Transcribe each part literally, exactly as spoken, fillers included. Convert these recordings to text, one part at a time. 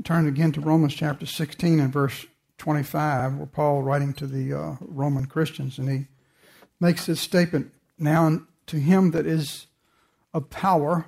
turn again to Romans chapter sixteen and verse twenty-five, where Paul, writing to the uh, Roman Christians, and he makes this statement, "Now to him that is of power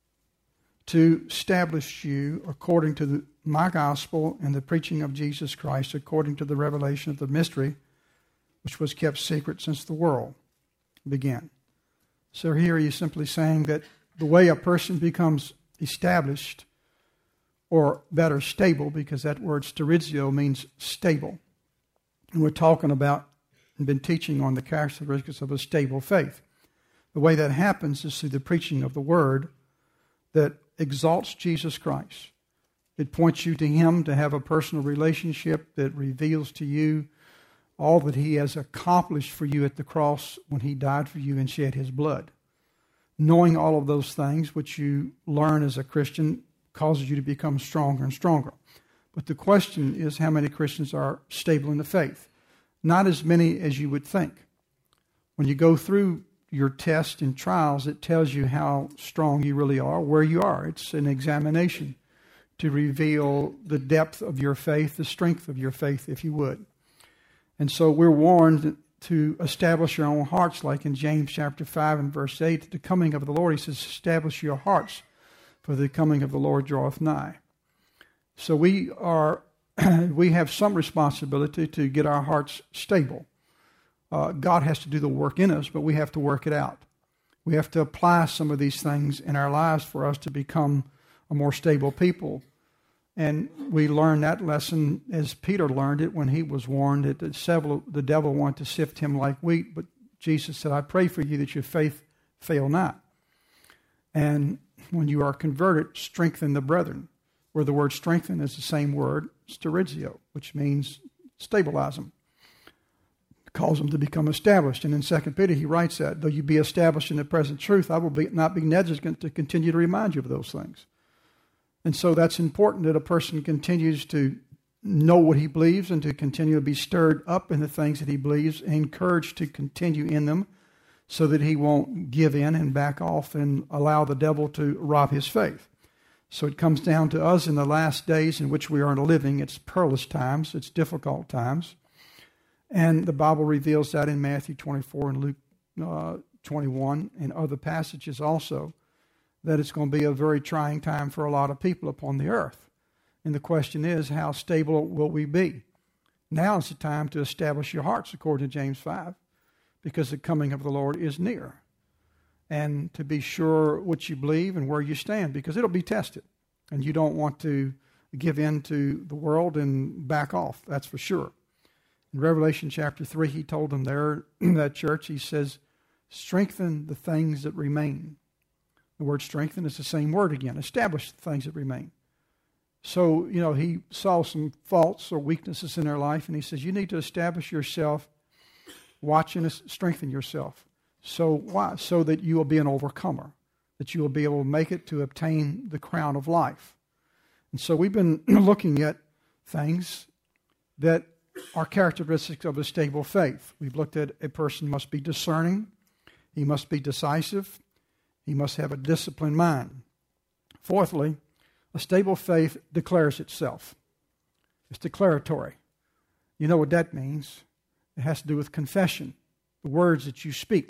to establish you according to the, my gospel and the preaching of Jesus Christ, according to the revelation of the mystery, which was kept secret since the world began." So here he's simply saying that the way a person becomes established, or better, stable, because that word sterizio means stable. And we're talking about and been teaching on the characteristics of a stable faith. The way that happens is through the preaching of the word that exalts Jesus Christ. It points you to him, to have a personal relationship that reveals to you all that he has accomplished for you at the cross when he died for you and shed his blood. Knowing all of those things, which you learn as a Christian, causes you to become stronger and stronger. But the question is, how many Christians are stable in the faith? Not as many as you would think. When you go through your tests and trials, it tells you how strong you really are, where you are. It's an examination to reveal the depth of your faith, the strength of your faith, if you would. And so we're warned to establish your own hearts, like in James chapter five and verse eight, at the coming of the Lord, he says, "Establish your hearts, for the coming of the Lord draweth nigh." So we are, we have some responsibility to get our hearts stable. Uh, God has to do the work in us, but we have to work it out. We have to apply some of these things in our lives for us to become a more stable people. And we learn that lesson as Peter learned it when he was warned that the, several, the devil wanted to sift him like wheat, but Jesus said, "I pray for you that your faith fail not. And when you are converted, strengthen the brethren," where the word strengthen is the same word, sterizio, which means stabilize them. It calls them to become established. And in Second Peter he writes that, "Though you be established in the present truth, I will be, not be negligent to continue to remind you of those things." And so that's important, that a person continues to know what he believes and to continue to be stirred up in the things that he believes, and encouraged to continue in them so that he won't give in and back off and allow the devil to rob his faith. So it comes down to us in the last days in which we are living. It's perilous times. It's difficult times. And the Bible reveals that in Matthew twenty-four and Luke uh, twenty-one and other passages also, that it's going to be a very trying time for a lot of people upon the earth. And the question is, how stable will we be? Now is the time to establish your hearts, according to James five, because the coming of the Lord is near. And to be sure what you believe and where you stand, because it'll be tested. And you don't want to give in to the world and back off, that's for sure. In Revelation chapter three, he told them there in that church, he says, "Strengthen the things that remain." The word strengthen is the same word again. Establish the things that remain. So, you know, he saw some faults or weaknesses in their life, and he says, you need to establish yourself, watch and strengthen yourself. So why? So that you will be an overcomer, that you will be able to make it to obtain the crown of life. And so we've been looking at things that are characteristics of a stable faith. We've looked at a person must be discerning, he must be decisive, he must have a disciplined mind. Fourthly, a stable faith declares itself. It's declaratory. You know what that means. It has to do with confession, the words that you speak.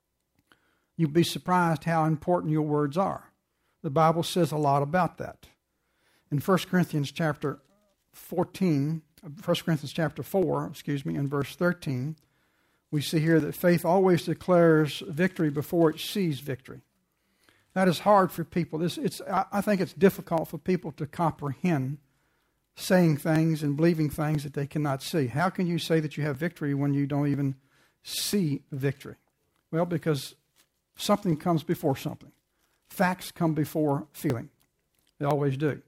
You'd be surprised how important your words are. The Bible says a lot about that. In First Corinthians chapter fourteen, First Corinthians chapter four, excuse me, in verse thirteen, we see here that faith always declares victory before it sees victory. That is hard for people. It's, it's, I think it's difficult for people to comprehend saying things and believing things that they cannot see. How can you say that you have victory when you don't even see victory? Well, because something comes before something. Facts come before feeling. They always do.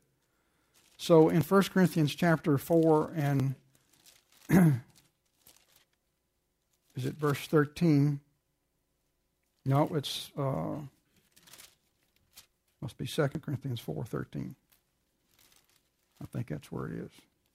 So in First Corinthians chapter four and is it verse thirteen? No, it's... Uh, Must be Second Corinthians four thirteen. I think that's where it is.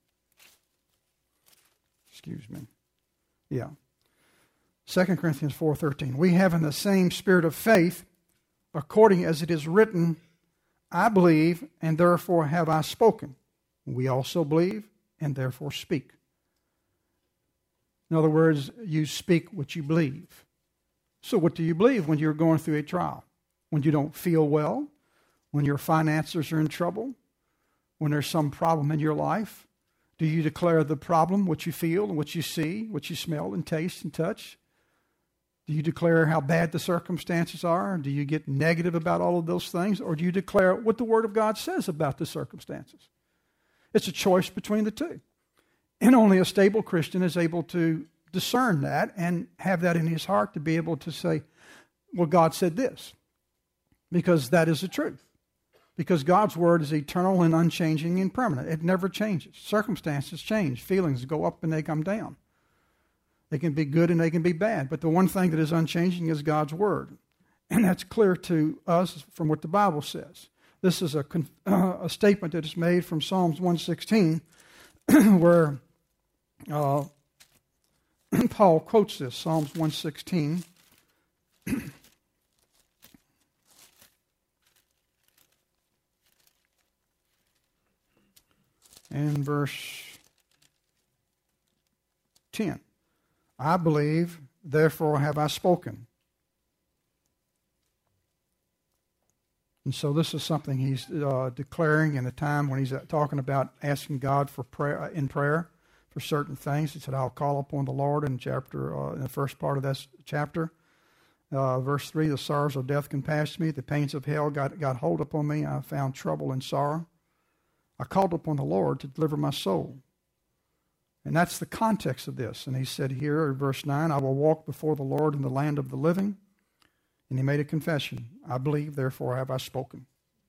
Excuse me. Yeah. Second Corinthians four thirteen. We have in the same spirit of faith, according as it is written, I believe, and therefore have I spoken. We also believe and therefore speak. In other words, you speak what you believe. So what do you believe when you're going through a trial? When you don't feel well? When your finances are in trouble? When there's some problem in your life? Do you declare the problem, what you feel and what you see, what you smell and taste and touch? Do you declare how bad the circumstances are? Do you get negative about all of those things? Or do you declare what the Word of God says about the circumstances? It's a choice between the two. And only a stable Christian is able to discern that and have that in his heart to be able to say, well, God said this. Because that is the truth. Because God's Word is eternal and unchanging and permanent. It never changes. Circumstances change. Feelings go up and they come down. They can be good and they can be bad. But the one thing that is unchanging is God's Word. And that's clear to us from what the Bible says. This is a, uh, a statement that is made from Psalms one sixteen where uh, Paul quotes this, Psalms one sixteen. And verse ten. I believe, therefore have I spoken. And so this is something he's uh, declaring in a time when he's uh, talking about asking God for prayer in prayer for certain things. He said, "I'll call upon the Lord" in chapter uh, in the first part of that chapter. Uh, verse three: "The sorrows of death compassed me; the pains of hell got got hold upon me. I found trouble and sorrow. I called upon the Lord to deliver my soul." And that's the context of this. And he said here in verse nine, "I will walk before the Lord in the land of the living." And he made a confession. "I believe, therefore have I spoken."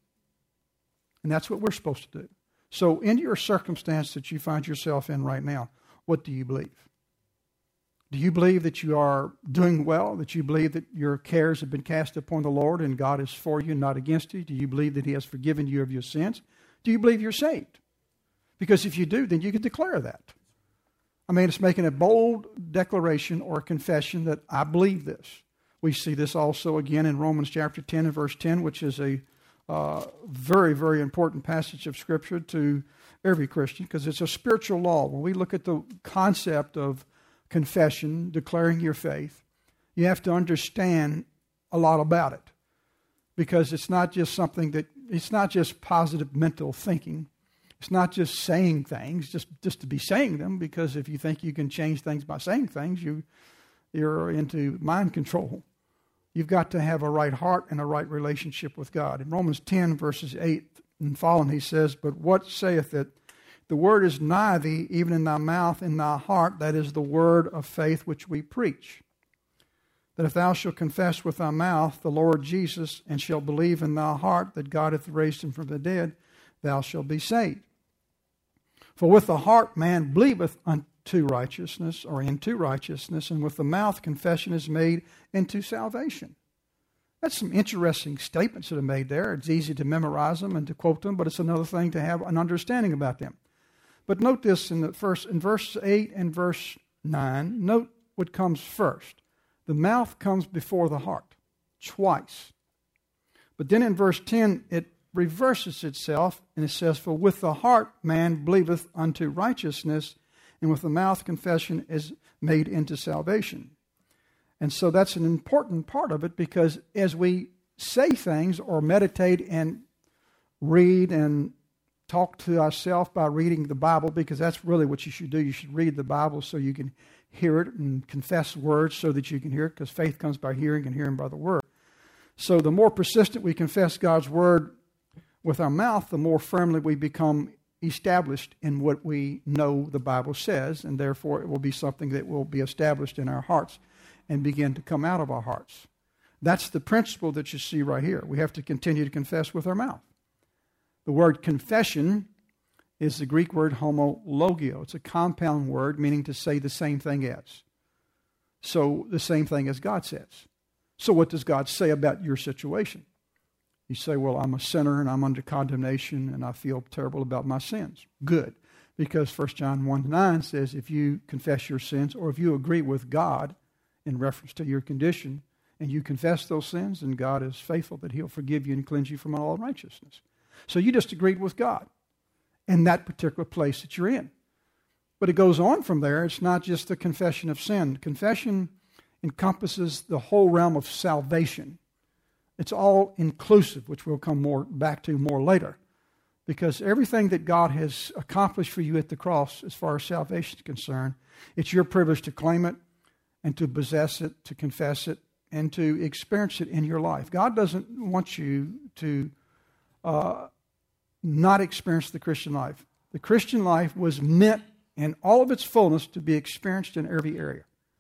And that's what we're supposed to do. So in your circumstance that you find yourself in right now, what do you believe? Do you believe that you are doing well, that you believe that your cares have been cast upon the Lord and God is for you, not against you? Do you believe that He has forgiven you of your sins? Do you believe you're saved? Because if you do, then you can declare that. I mean, it's making a bold declaration or a confession that I believe this. We see this also again in Romans chapter ten and verse ten, which is a uh, very, very important passage of Scripture to every Christian because it's a spiritual law. When we look at the concept of confession, declaring your faith, you have to understand a lot about it because it's not just something that, it's not just positive mental thinking. It's not just saying things, just, just to be saying them, because if you think you can change things by saying things, you, you're into mind control. You've got to have a right heart and a right relationship with God. In Romans ten, verses eight and following, he says, "But what saith it? The word is nigh thee, even in thy mouth, in thy heart, that is the word of faith which we preach. That if thou shalt confess with thy mouth the Lord Jesus, and shalt believe in thy heart that God hath raised him from the dead, thou shalt be saved. For with the heart man believeth unto righteousness, or into righteousness, and with the mouth confession is made into salvation." That's some interesting statements that are made there. It's easy to memorize them and to quote them, but it's another thing to have an understanding about them. But note this in the first, in verse eight and verse nine, note what comes first. The mouth comes before the heart, twice. But then in verse ten, it reverses itself, and it says, "For with the heart man believeth unto righteousness, and with the mouth confession is made into salvation." And so that's an important part of it, because as we say things or meditate and read and talk to ourselves by reading the Bible, because that's really what you should do. You should read the Bible so you can hear it and confess words so that you can hear it, because faith comes by hearing and hearing by the Word. So the more persistent we confess God's Word with our mouth, the more firmly we become established in what we know the Bible says, and therefore it will be something that will be established in our hearts and begin to come out of our hearts. That's the principle that you see right here. We have to continue to confess with our mouth. The word confession is the Greek word homologio. It's a compound word meaning to say the same thing as. So the same thing as God says. So what does God say about your situation? You say, "Well, I'm a sinner and I'm under condemnation and I feel terrible about my sins." Good. Because First John one nine says if you confess your sins, or if you agree with God in reference to your condition and you confess those sins, then God is faithful that He'll forgive you and cleanse you from all unrighteousness. So you just agreed with God. in that particular place that you're in. But it goes on from there. It's not just the confession of sin. Confession encompasses the whole realm of salvation. It's all inclusive, which we'll come more back to more later. Because everything that God has accomplished for you at the cross, as far as salvation is concerned, it's your privilege to claim it and to possess it, to confess it, and to experience it in your life. God doesn't want you to uh, not experience the Christian life. The Christian life was meant in all of its fullness to be experienced in every area.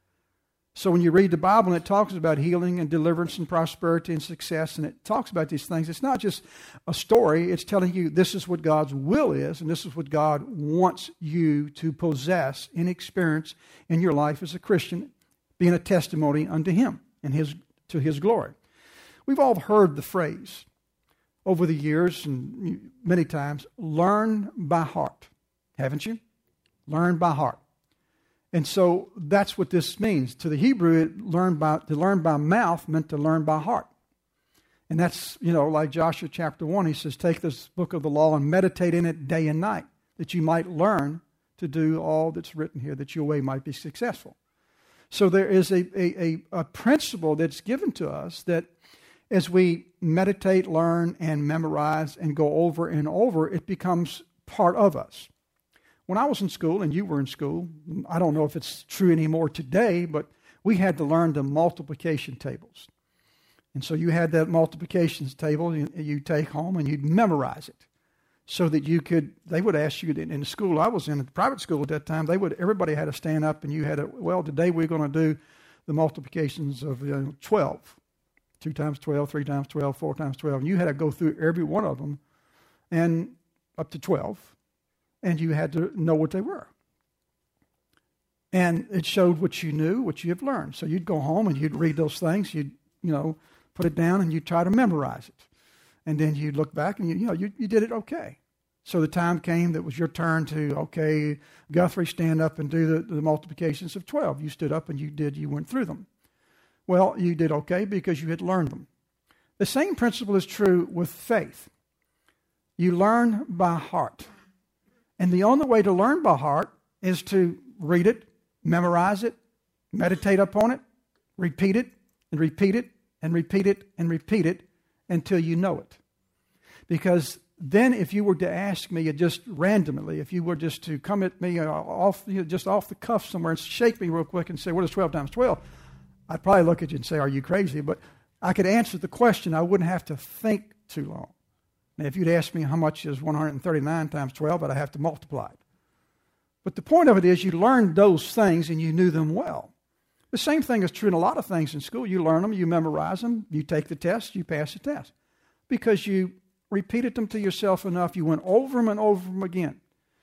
So when you read the Bible and it talks about healing and deliverance and prosperity and success, and it talks about these things, it's not just a story. It's telling you this is what God's will is, and this is what God wants you to possess and experience in your life as a Christian, being a testimony unto Him and His to His glory. We've all heard the phrase over the years and many times, learn by heart. Haven't you? Learn by heart. And so that's what this means. To the Hebrew, it learn by, to learn by mouth meant to learn by heart. And that's, you know, like Joshua chapter one, he says, take this book of the law and meditate in it day and night, that you might learn to do all that's written here, that your way might be successful. So there is a, a, a, a principle that's given to us that as we meditate, learn, and memorize and go over and over, it becomes part of us. When I was in school, and you were in school, I don't know if it's true anymore today, but we had to learn the multiplication tables. And so you had that multiplication table you, you take home and you'd memorize it so that you could, they would ask you, in the school I was in, at the private school at that time, they would, everybody had to stand up and you had to, well, today we're going to do the multiplications of you know, twelve. Two times twelve, three times twelve, four times twelve. And you had to go through every one of them and up to twelve. And you had to know what they were. And it showed what you knew, what you have learned. So you'd go home and you'd read those things. You'd, you know, put it down and you'd try to memorize it. And then you'd look back and, you, you know, you, you did it okay. So the time came that was your turn to, okay, Guthrie, stand up and do the, the multiplications of twelve. You stood up and you did, you went through them. Well, you did okay because you had learned them. The same principle is true with faith. You learn by heart. And the only way to learn by heart is to read it, memorize it, meditate upon it, repeat it, and repeat it, and repeat it, and repeat it until you know it. Because then if you were to ask me just randomly, if you were just to come at me off, you know, just off the cuff somewhere and shake me real quick and say, what is twelve times twelve? I'd probably look at you and say, are you crazy? But I could answer the question. I wouldn't have to think too long. Now, if you'd ask me how much is one hundred thirty-nine times twelve, I'd have to multiply it. But the point of it is you learned those things and you knew them well. The same thing is true in a lot of things in school. You learn them, you memorize them, you take the test, you pass the test. Because you repeated them to yourself enough, you went over them and over them again.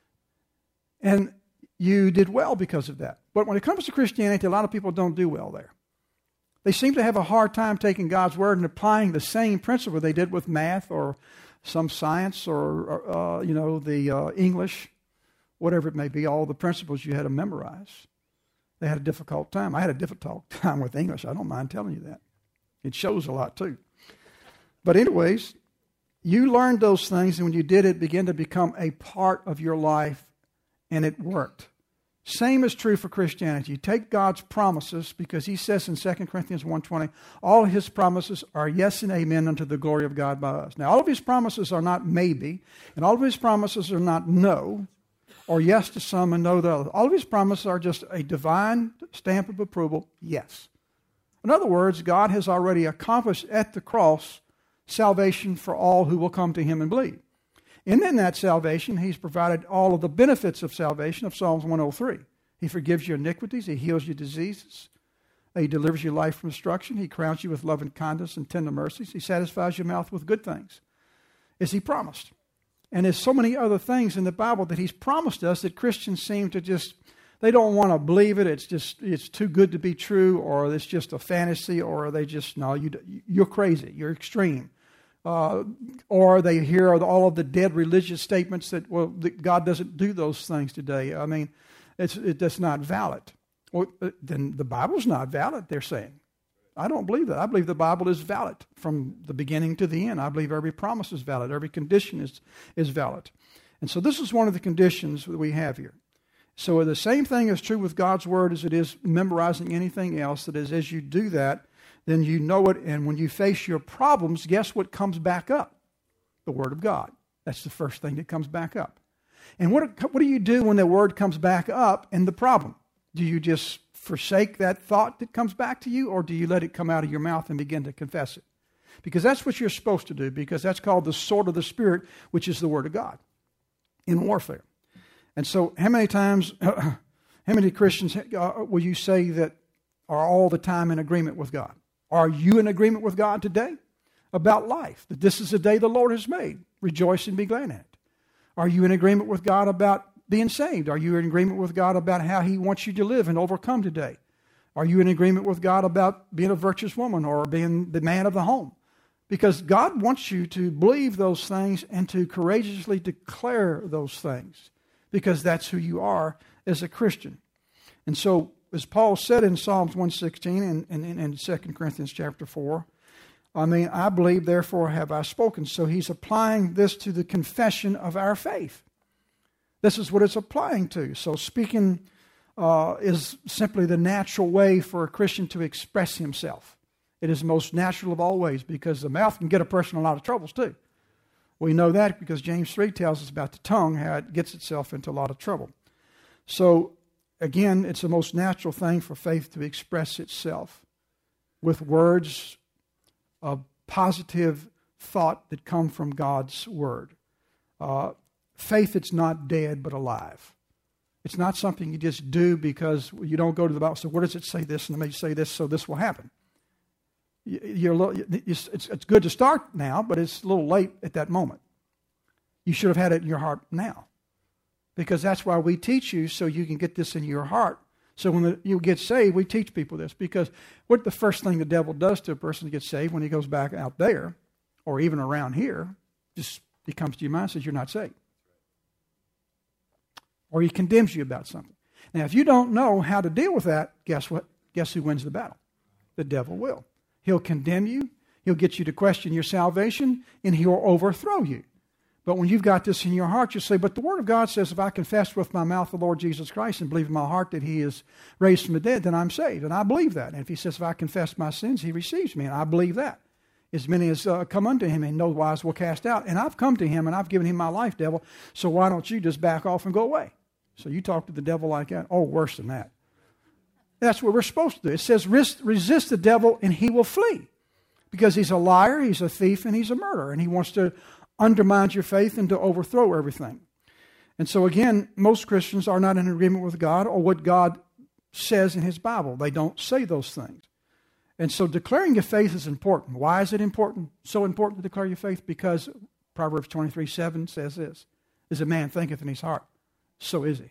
And you did well because of that. But when it comes to Christianity, a lot of people don't do well there. They seem to have a hard time taking God's word and applying the same principle they did with math or some science or, uh, you know, the uh, English, whatever it may be, all the principles you had to memorize. They had a difficult time. I had a difficult time with English. I don't mind telling you that. It shows a lot too. But anyways, you learned those things, and when you did, it began to become a part of your life, and it worked. Same is true for Christianity. You take God's promises, because He says in Second Corinthians one twenty, all His promises are yes and amen unto the glory of God by us. Now, all of His promises are not maybe, and all of His promises are not no, or yes to some and no to others. All of His promises are just a divine stamp of approval, yes. In other words, God has already accomplished at the cross salvation for all who will come to Him and believe. And in that salvation, He's provided all of the benefits of salvation of Psalms one oh three. He forgives your iniquities. He heals your diseases. He delivers your life from destruction. He crowns you with love and kindness and tender mercies. He satisfies your mouth with good things, as He promised. And there's so many other things in the Bible that He's promised us that Christians seem to just, they don't want to believe it. It's just, it's too good to be true, or it's just a fantasy, or they just, no, you, you're crazy. You're extreme. Uh, or they hear all of the dead religious statements that, well, that God doesn't do those things today. I mean, it's it, that's not valid. Well, then the Bible's not valid, they're saying. I don't believe that. I believe the Bible is valid from the beginning to the end. I believe every promise is valid. Every condition is, is valid. And so this is one of the conditions that we have here. So the same thing is true with God's Word as it is memorizing anything else. That is, as you do that, then you know it, and when you face your problems, guess what comes back up? The Word of God. That's the first thing that comes back up. And what, what do you do when the Word comes back up and the problem? Do you just forsake that thought that comes back to you, or do you let it come out of your mouth and begin to confess it? Because that's what you're supposed to do, because that's called the sword of the Spirit, which is the Word of God in warfare. And so how many times, how many Christians uh, will you say that are all the time in agreement with God? Are you in agreement with God today about life? That this is the day the Lord has made. Rejoice and be glad in it. Are you in agreement with God about being saved? Are you in agreement with God about how He wants you to live and overcome today? Are you in agreement with God about being a virtuous woman or being the man of the home? Because God wants you to believe those things and to courageously declare those things, because that's who you are as a Christian. And so, as Paul said in Psalms one sixteen and, and, and Second Corinthians chapter four, I mean, I believe, therefore have I spoken. So he's applying this to the confession of our faith. This is what it's applying to. So speaking uh, is simply the natural way for a Christian to express himself. It is the most natural of all ways, because the mouth can get a person in a lot of troubles too. We know that because James three tells us about the tongue, how it gets itself into a lot of trouble. So, again, it's the most natural thing for faith to express itself with words of positive thought that come from God's Word. Uh, faith, it's not dead but alive. It's not something you just do because you don't go to the Bible. So where does it say this? And let me say this so this will happen. You're a little, it's, it's good to start now, but it's a little late at that moment. You should have had it in your heart now, because that's why we teach you, so you can get this in your heart. So when the, you get saved, we teach people this, because what the first thing the devil does to a person to get saved when he goes back out there, or even around here, just he comes to your mind and says, you're not saved. Or he condemns you about something. Now, if you don't know how to deal with that, guess what? Guess who wins the battle? The devil will. He'll condemn you, he'll get you to question your salvation, and he'll overthrow you. But when you've got this in your heart, you say, but the Word of God says, if I confess with my mouth the Lord Jesus Christ and believe in my heart that He is raised from the dead, then I'm saved. And I believe that. And if He says, if I confess my sins, He receives me. And I believe that. As many as uh, come unto Him in no wise will cast out. And I've come to Him and I've given Him my life, devil. So why don't you just back off and go away? So you talk to the devil like that? Oh, worse than that. That's what we're supposed to do. It says, resist the devil and he will flee. Because he's a liar, he's a thief, and he's a murderer. And he wants to undermine your faith and to overthrow everything. And so again, most Christians are not in agreement with God or what God says in His Bible. They don't say those things. And so declaring your faith is important. Why is it important? So important to declare your faith? Because Proverbs twenty-three seven says this, as a man thinketh in his heart, so is he.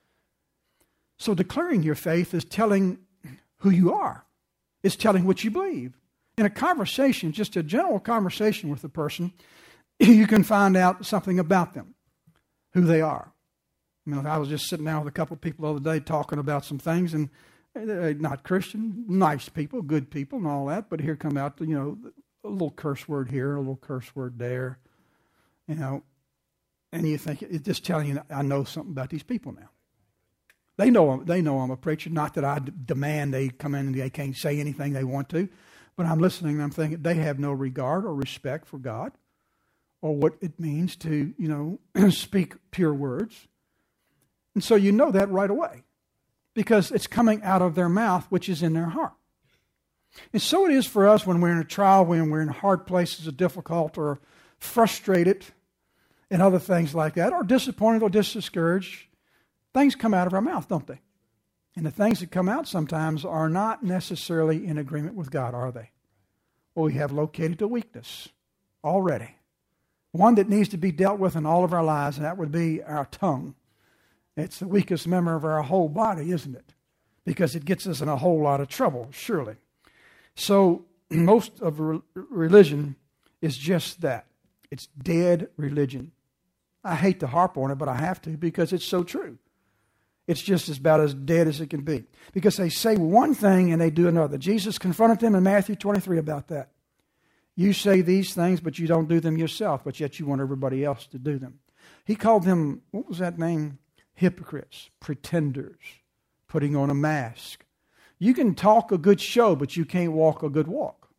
So declaring your faith is telling who you are. It's telling what you believe. In a conversation, just a general conversation with a person, you can find out something about them, who they are. I mean, I was just sitting down with a couple of people the other day talking about some things, and they're not Christian, nice people, good people and all that, but here come out, you know, a little curse word here, a little curse word there, you know, and you think, it's just telling you, I know something about these people now. They know, they know I'm a preacher, not that I d- demand they come in and they can't say anything they want to, but I'm listening and I'm thinking they have no regard or respect for God or what it means to, you know, speak pure words. And so you know that right away because it's coming out of their mouth, which is in their heart. And so it is for us when we're in a trial, when we're in hard places or difficult or frustrated and other things like that, or disappointed or discouraged. Things come out of our mouth, don't they? And the things that come out sometimes are not necessarily in agreement with God, are they? Well, we have located a weakness already. One that needs to be dealt with in all of our lives, and that would be our tongue. It's the weakest member of our whole body, isn't it? Because it gets us in a whole lot of trouble, surely. So most of religion is just that. It's dead religion. I hate to harp on it, but I have to because it's so true. It's just about as dead as it can be. Because they say one thing and they do another. Jesus confronted them in Matthew twenty-three about that. You say these things, but you don't do them yourself, but yet you want everybody else to do them. He called them, what was that name? Hypocrites, pretenders, putting on a mask. You can talk a good show, but you can't walk a good walk.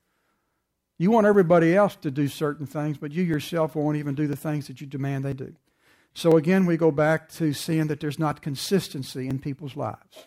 You want everybody else to do certain things, but you yourself won't even do the things that you demand they do. So again, we go back to seeing that there's not consistency in people's lives.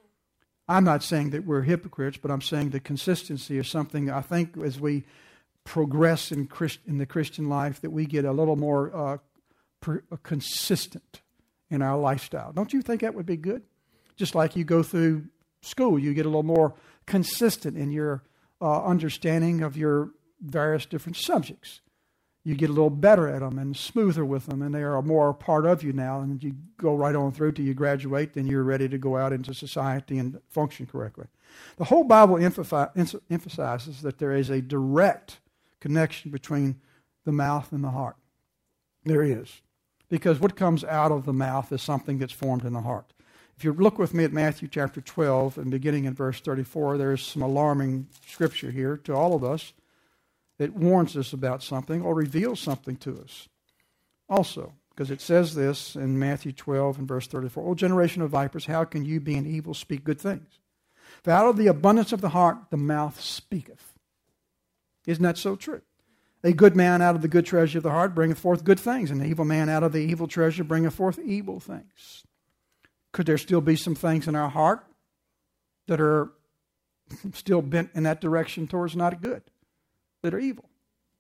I'm not saying that we're hypocrites, but I'm saying that consistency is something I think as we progress in, Christ, in the Christian life that we get a little more uh, per, uh, consistent in our lifestyle. Don't you think that would be good? Just like you go through school, you get a little more consistent in your uh, understanding of your various different subjects. You get a little better at them and smoother with them, and they are more a part of you now, and you go right on through till you graduate, then you're ready to go out into society and function correctly. The whole Bible emphasizes that there is a direct connection between the mouth and the heart. There is. Because what comes out of the mouth is something that's formed in the heart. If you look with me at Matthew chapter twelve and beginning in verse thirty-four, there's some alarming scripture here to all of us that warns us about something or reveals something to us. Also, because it says this in Matthew twelve and verse thirty-four, O generation of vipers, how can you, being evil, speak good things? For out of the abundance of the heart the mouth speaketh. Isn't that so true? A good man out of the good treasure of the heart bringeth forth good things, and an evil man out of the evil treasure bringeth forth evil things. Could there still be some things in our heart that are still bent in that direction towards not good, that are evil?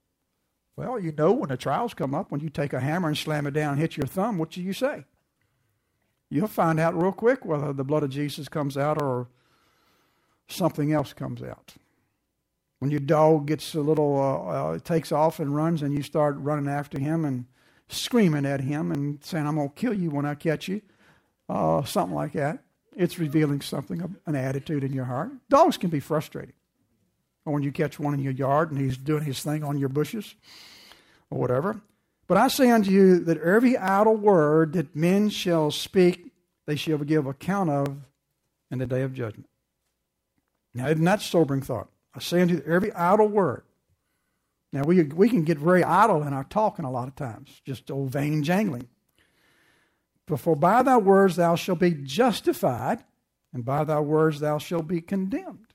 Well, you know when the trials come up, when you take a hammer and slam it down and hit your thumb, what do you say? You'll find out real quick whether the blood of Jesus comes out or something else comes out. When your dog gets a little, uh, uh, takes off and runs, and you start running after him and screaming at him and saying, I'm going to kill you when I catch you, uh, something like that, it's revealing something, an attitude in your heart. Dogs can be frustrating. Or when you catch one in your yard and he's doing his thing on your bushes or whatever. But I say unto you that every idle word that men shall speak, they shall give account of in the day of judgment. Now, isn't that sobering thought? I say unto you that every idle word. Now, we, we can get very idle in our talking a lot of times, just old vain jangling. For by thy words thou shalt be justified, and by thy words thou shalt be condemned.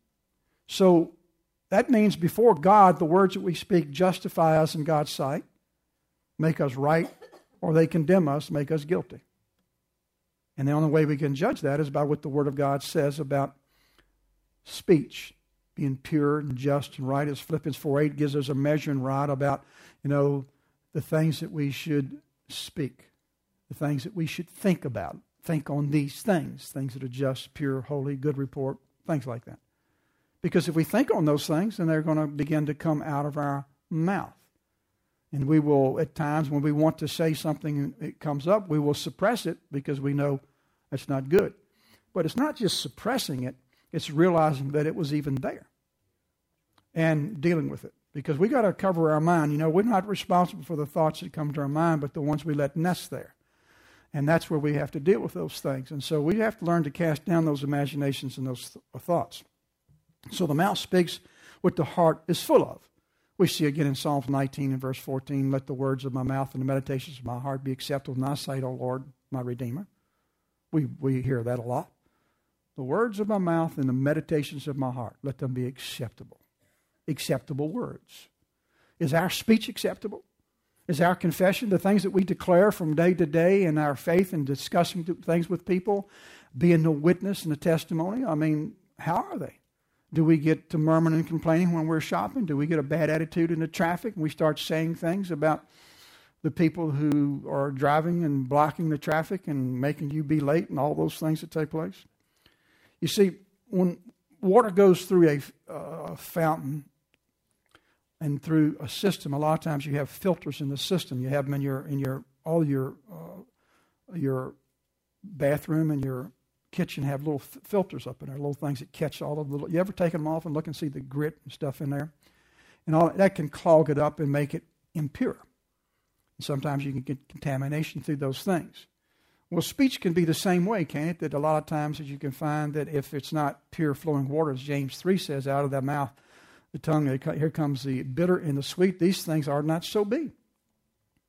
So, that means before God, the words that we speak justify us in God's sight, make us right, or they condemn us, make us guilty. And the only way we can judge that is by what the Word of God says about speech, being pure and just and right. As Philippians four eight gives us a measuring rod about, you know, the things that we should speak, the things that we should think about. Think on these things, things that are just, pure, holy, good report, things like that. Because if we think on those things, then they're going to begin to come out of our mouth. And we will, at times, when we want to say something and it comes up, we will suppress it because we know it's not good. But it's not just suppressing it, it's realizing that it was even there and dealing with it. Because we got to cover our mind. You know, we're not responsible for the thoughts that come to our mind, but the ones we let nest there. And that's where we have to deal with those things. And so we have to learn to cast down those imaginations and those th- thoughts. So the mouth speaks what the heart is full of. We see again in Psalms nineteen and verse fourteen, let the words of my mouth and the meditations of my heart be acceptable in thy sight, O Lord, my Redeemer. We, we hear that a lot. The words of my mouth and the meditations of my heart, let them be acceptable. Acceptable words. Is our speech acceptable? Is our confession, the things that we declare from day to day in our faith and discussing things with people, being a witness and a testimony? I mean, how are they? Do we get to murmuring and complaining when we're shopping? Do we get a bad attitude in the traffic and we start saying things about the people who are driving and blocking the traffic and making you be late and all those things that take place? You see, when water goes through a uh, fountain and through a system, a lot of times you have filters in the system. You have them in your in your all your uh, your bathroom and your kitchen have little f- filters up in there, little things that catch all of the little. You ever taken them off and look and see the grit and stuff in there? And all that can clog it up and make it impure. And sometimes you can get contamination through those things. Well, speech can be the same way, can't it? That a lot of times that you can find that if it's not pure flowing water, as James three says, out of the mouth, the tongue, here comes the bitter and the sweet. These things are not so be.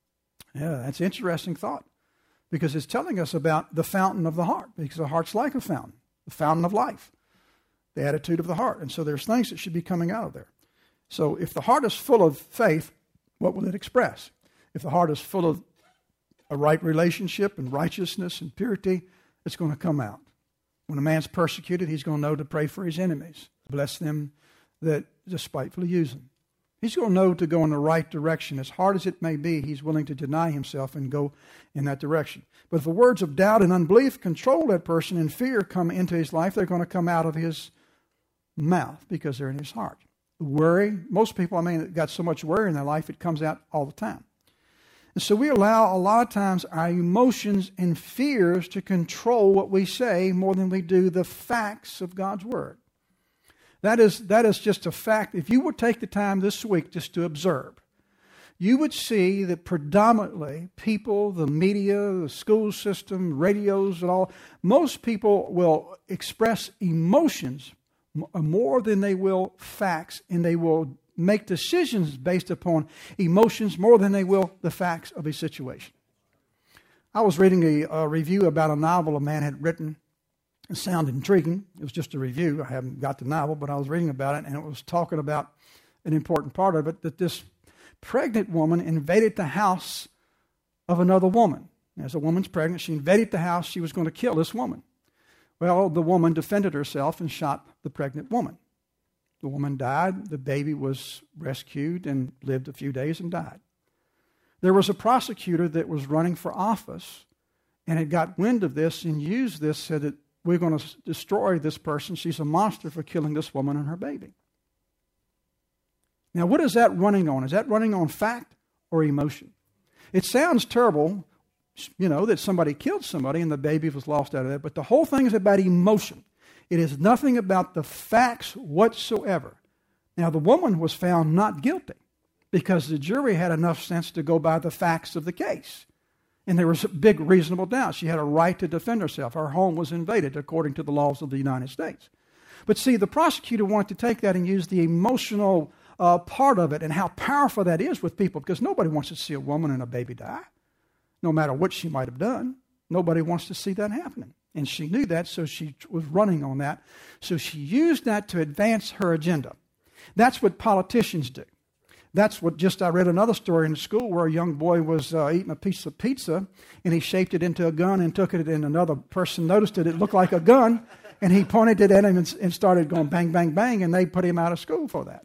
Yeah, that's an interesting thought, because it's telling us about the fountain of the heart, because the heart's like a fountain, the fountain of life, the attitude of the heart. And so there's things that should be coming out of there. So if the heart is full of faith, what will it express? If the heart is full of a right relationship and righteousness and purity, it's going to come out. When a man's persecuted, he's going to know to pray for his enemies, bless them that despitefully use him. He's going to know to go in the right direction. As hard as it may be, he's willing to deny himself and go in that direction. But if the words of doubt and unbelief control that person and fear come into his life, they're going to come out of his mouth because they're in his heart. Worry, most people, I mean, got so much worry in their life, it comes out all the time. And so we allow a lot of times our emotions and fears to control what we say more than we do the facts of God's Word. That is, that is just a fact. If you would take the time this week just to observe, you would see that predominantly people, the media, the school system, radios and all, most people will express emotions more than they will facts, and they will make decisions based upon emotions more than they will the facts of a situation. I was reading a, a review about a novel a man had written. It sounded intriguing. It was just a review. I haven't got the novel, but I was reading about it, and it was talking about an important part of it, that this pregnant woman invaded the house of another woman. As a woman's pregnant, she invaded the house. She was going to kill this woman. Well, the woman defended herself and shot the pregnant woman. The woman died. The baby was rescued and lived a few days and died. There was a prosecutor that was running for office and had got wind of this and used this, said that we're going to destroy this person. She's a monster for killing this woman and her baby. Now, what is that running on? Is that running on fact or emotion? It sounds terrible, you know, that somebody killed somebody and the baby was lost out of that, but the whole thing is about emotion. It is nothing about the facts whatsoever. Now, the woman was found not guilty because the jury had enough sense to go by the facts of the case. And there was a big reasonable doubt. She had a right to defend herself. Her home was invaded according to the laws of the United States. But see, the prosecutor wanted to take that and use the emotional uh, part of it and how powerful that is with people, because nobody wants to see a woman and a baby die, no matter what she might have done. Nobody wants to see that happening. And she knew that, so she was running on that. So she used that to advance her agenda. That's what politicians do. That's what just I read another story in school where a young boy was uh, eating a piece of pizza and he shaped it into a gun and took it, and another person noticed it. It looked like a gun, and he pointed it at him and, and started going bang, bang, bang, and they put him out of school for that.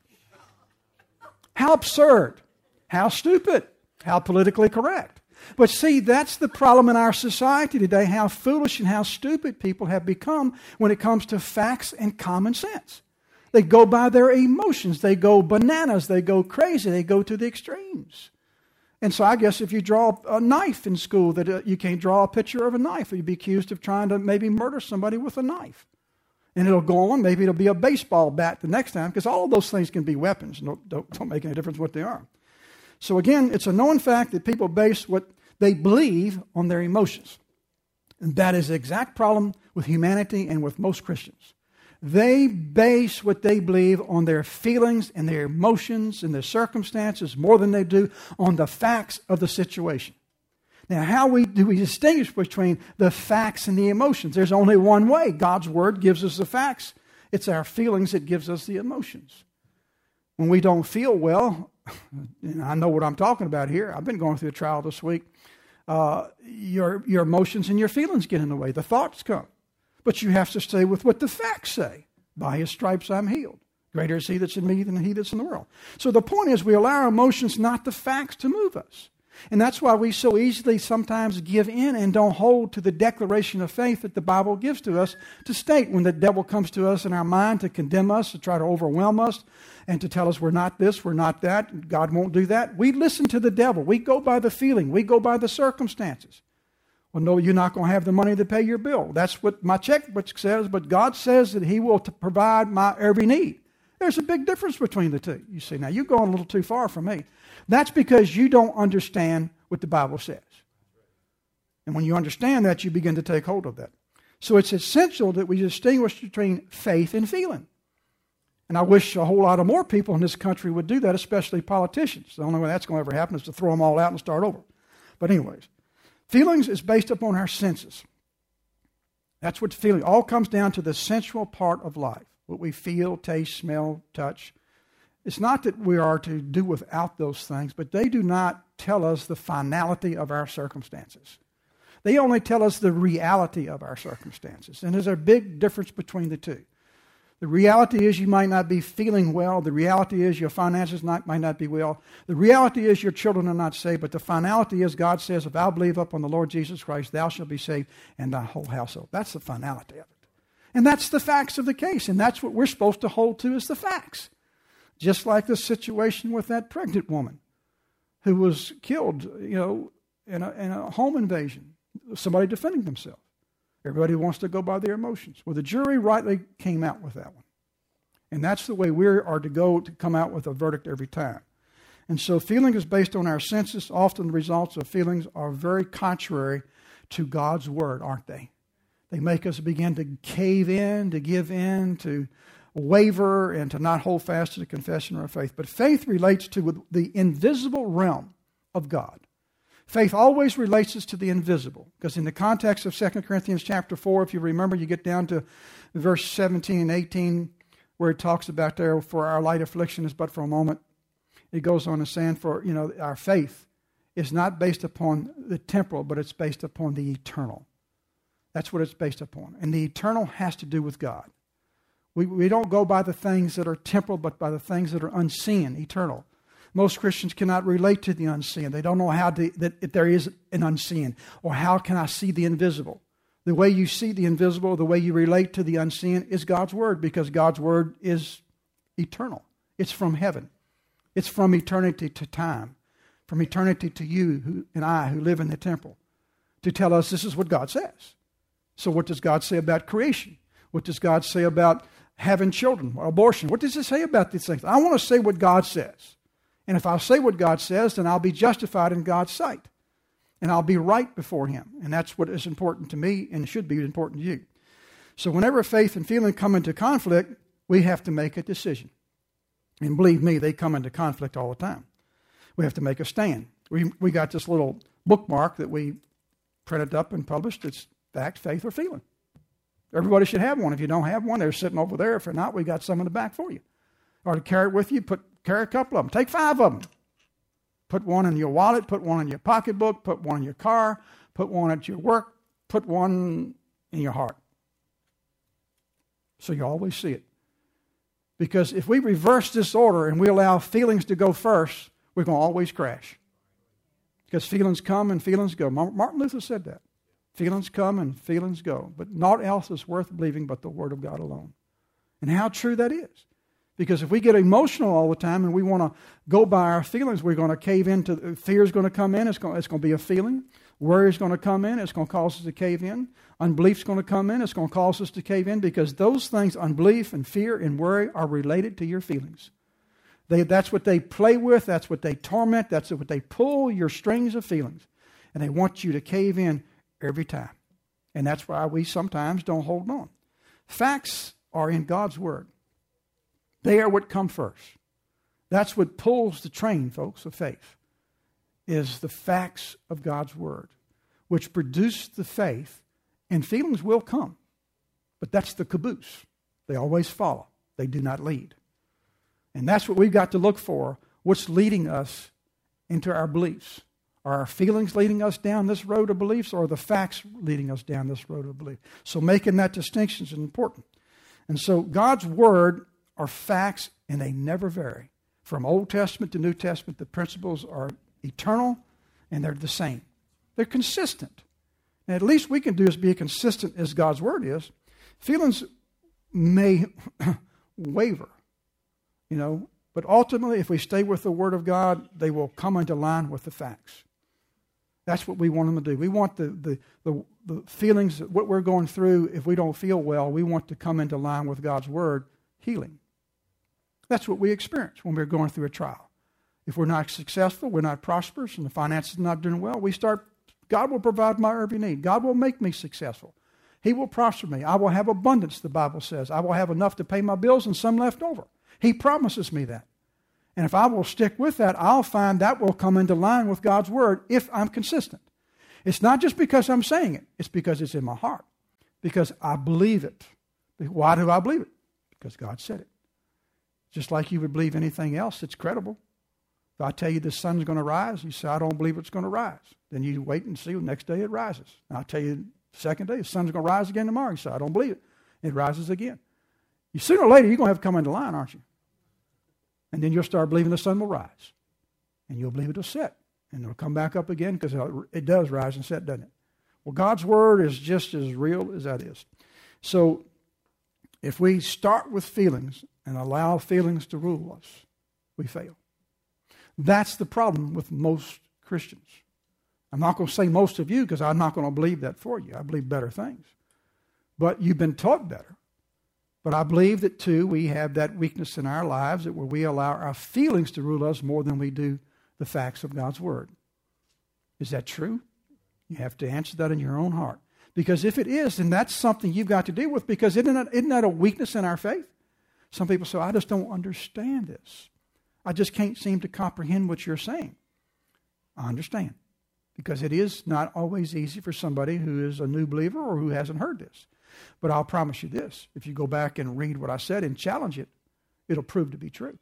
How absurd. How stupid. How politically correct. But see, that's the problem in our society today, how foolish and how stupid people have become when it comes to facts and common sense. They go by their emotions. They go bananas. They go crazy. They go to the extremes. And so I guess if you draw a knife in school, that uh, you can't draw a picture of a knife, or you'd be accused of trying to maybe murder somebody with a knife. And it'll go on. Maybe it'll be a baseball bat the next time, because all of those things can be weapons. Don't, don't, don't make any difference what they are. So again, it's a known fact that people base what they believe on their emotions. And that is the exact problem with humanity and with most Christians. They base what they believe on their feelings and their emotions and their circumstances more than they do on the facts of the situation. Now, how we, do we distinguish between the facts and the emotions? There's only one way. God's Word gives us the facts. It's our feelings that gives us the emotions. When we don't feel well, and I know what I'm talking about here. I've been going through a trial this week. Uh, your, your emotions and your feelings get in the way. The thoughts come. But you have to stay with what the facts say. By His stripes I'm healed. Greater is He that's in me than he that's in the world. So the point is, we allow our emotions, not the facts, to move us. And that's why we so easily sometimes give in and don't hold to the declaration of faith that the Bible gives to us to state when the devil comes to us in our mind to condemn us, to try to overwhelm us, and to tell us we're not this, we're not that, God won't do that. We listen to the devil. We go by the feeling. We go by the circumstances. Well, no, you're not going to have the money to pay your bill. That's what my checkbook says, but God says that He will t- provide my every need. There's a big difference between the two. You see, now you're going a little too far for me. That's because you don't understand what the Bible says. And when you understand that, you begin to take hold of that. So it's essential that we distinguish between faith and feeling. And I wish a whole lot of more people in this country would do that, especially politicians. The only way that's going to ever happen is to throw them all out and start over. But anyways, feelings is based upon our senses. That's what feeling all comes down to, the sensual part of life. What we feel, taste, smell, touch. It's not that we are to do without those things, but they do not tell us the finality of our circumstances. They only tell us the reality of our circumstances. And there's a big difference between the two. The reality is you might not be feeling well. The reality is your finances not, might not be well. The reality is your children are not saved. But the finality is God says, if thou believe upon the Lord Jesus Christ, thou shalt be saved and thy whole household. That's the finality of it. And that's the facts of the case. And that's what we're supposed to hold to as the facts. Just like the situation with that pregnant woman who was killed, you know, in a, in a home invasion. Somebody defending themselves. Everybody wants to go by their emotions. Well, the jury rightly came out with that one. And that's the way we are to go to come out with a verdict every time. And so feeling is based on our senses. Often the results of feelings are very contrary to God's word, aren't they? They make us begin to cave in, to give in, to waver, and to not hold fast to the confession of our faith. But faith relates to the invisible realm of God. Faith always relates us to the invisible, because in the context of Second Corinthians chapter four, if you remember, you get down to verse seventeen and eighteen, where it talks about there, for our light affliction is but for a moment. It goes on to say, for, you know, our faith is not based upon the temporal, but it's based upon the eternal. That's what it's based upon. And the eternal has to do with God. We, we don't go by the things that are temporal, but by the things that are unseen, eternal. Most Christians cannot relate to the unseen. They don't know how to, that if there is an unseen, or how can I see the invisible. The way you see the invisible, the way you relate to the unseen is God's Word, because God's Word is eternal. It's from heaven. It's from eternity to time, from eternity to you who, and I who live in the temple, to tell us this is what God says. So what does God say about creation? What does God say about having children, or abortion? What does it say about these things? I want to say what God says. And if I say what God says, then I'll be justified in God's sight. And I'll be right before Him. And that's what is important to me and should be important to you. So whenever faith and feeling come into conflict, we have to make a decision. And believe me, they come into conflict all the time. We have to make a stand. We we got this little bookmark that we printed up and published. It's fact, faith, or feeling. Everybody should have one. If you don't have one, they're sitting over there. If not, we got some in the back for you. Or to carry it with you, put carry a couple of them. Take five of them. Put one in your wallet, put one in your pocketbook, put one in your car, put one at your work, put one in your heart. So you always see it. Because if we reverse this order and we allow feelings to go first, we're going to always crash. Because feelings come and feelings go. Martin Luther said that. Feelings come and feelings go. But naught else is worth believing but the Word of God alone. And how true that is. Because if we get emotional all the time and we want to go by our feelings, we're going to cave into, fear is going to come in, it's going, it's going to be a feeling. Worry is going to come in, it's going to cause us to cave in. Unbelief is going to come in, it's going to cause us to cave in, because those things, unbelief and fear and worry, are related to your feelings. They, that's what they play with, that's what they torment, that's what they pull your strings of feelings. And they want you to cave in every time. And that's why we sometimes don't hold on. Facts are in God's Word. They are what come first. That's what pulls the train, folks, of faith, is the facts of God's Word, which produce the faith, and feelings will come. But that's the caboose. They always follow. They do not lead. And that's what we've got to look for, what's leading us into our beliefs. Are our feelings leading us down this road of beliefs, or are the facts leading us down this road of belief? So making that distinction is important. And so God's Word are facts, and they never vary. From Old Testament to New Testament, the principles are eternal, and they're the same. They're consistent. And at least we can do is be consistent as God's Word is. Feelings may waver, you know, but ultimately, if we stay with the Word of God, they will come into line with the facts. That's what we want them to do. We want the, the, the, the feelings, what we're going through, if we don't feel well, we want to come into line with God's Word, healing. That's what we experience when we're going through a trial. If we're not successful, we're not prosperous, and the finances are not doing well, we start, God will provide my every need. God will make me successful. He will prosper me. I will have abundance, the Bible says. I will have enough to pay my bills and some left over. He promises me that. And if I will stick with that, I'll find that will come into line with God's Word if I'm consistent. It's not just because I'm saying it. It's because it's in my heart. Because I believe it. Why do I believe it? Because God said it. Just like you would believe anything else that's credible. If I tell you the sun's going to rise, you say, I don't believe it's going to rise. Then you wait and see the next day it rises. And I'll tell you the second day, the sun's going to rise again tomorrow. You say, I don't believe it. It rises again. You sooner or later, you're going to have to come into line, aren't you? And then you'll start believing the sun will rise. And you'll believe it will set. And it'll come back up again because it does rise and set, doesn't it? Well, God's Word is just as real as that is. So if we start with feelings and allow feelings to rule us, we fail. That's the problem with most Christians. I'm not going to say most of you because I'm not going to believe that for you. I believe better things. But you've been taught better. But I believe that, too, we have that weakness in our lives that where we allow our feelings to rule us more than we do the facts of God's Word. Is that true? You have to answer that in your own heart. Because if it is, then that's something you've got to deal with, because isn't that, isn't that a weakness in our faith? Some people say, I just don't understand this. I just can't seem to comprehend what you're saying. I understand. Because it is not always easy for somebody who is a new believer or who hasn't heard this. But I'll promise you this. If you go back and read what I said and challenge it, it'll prove to be true.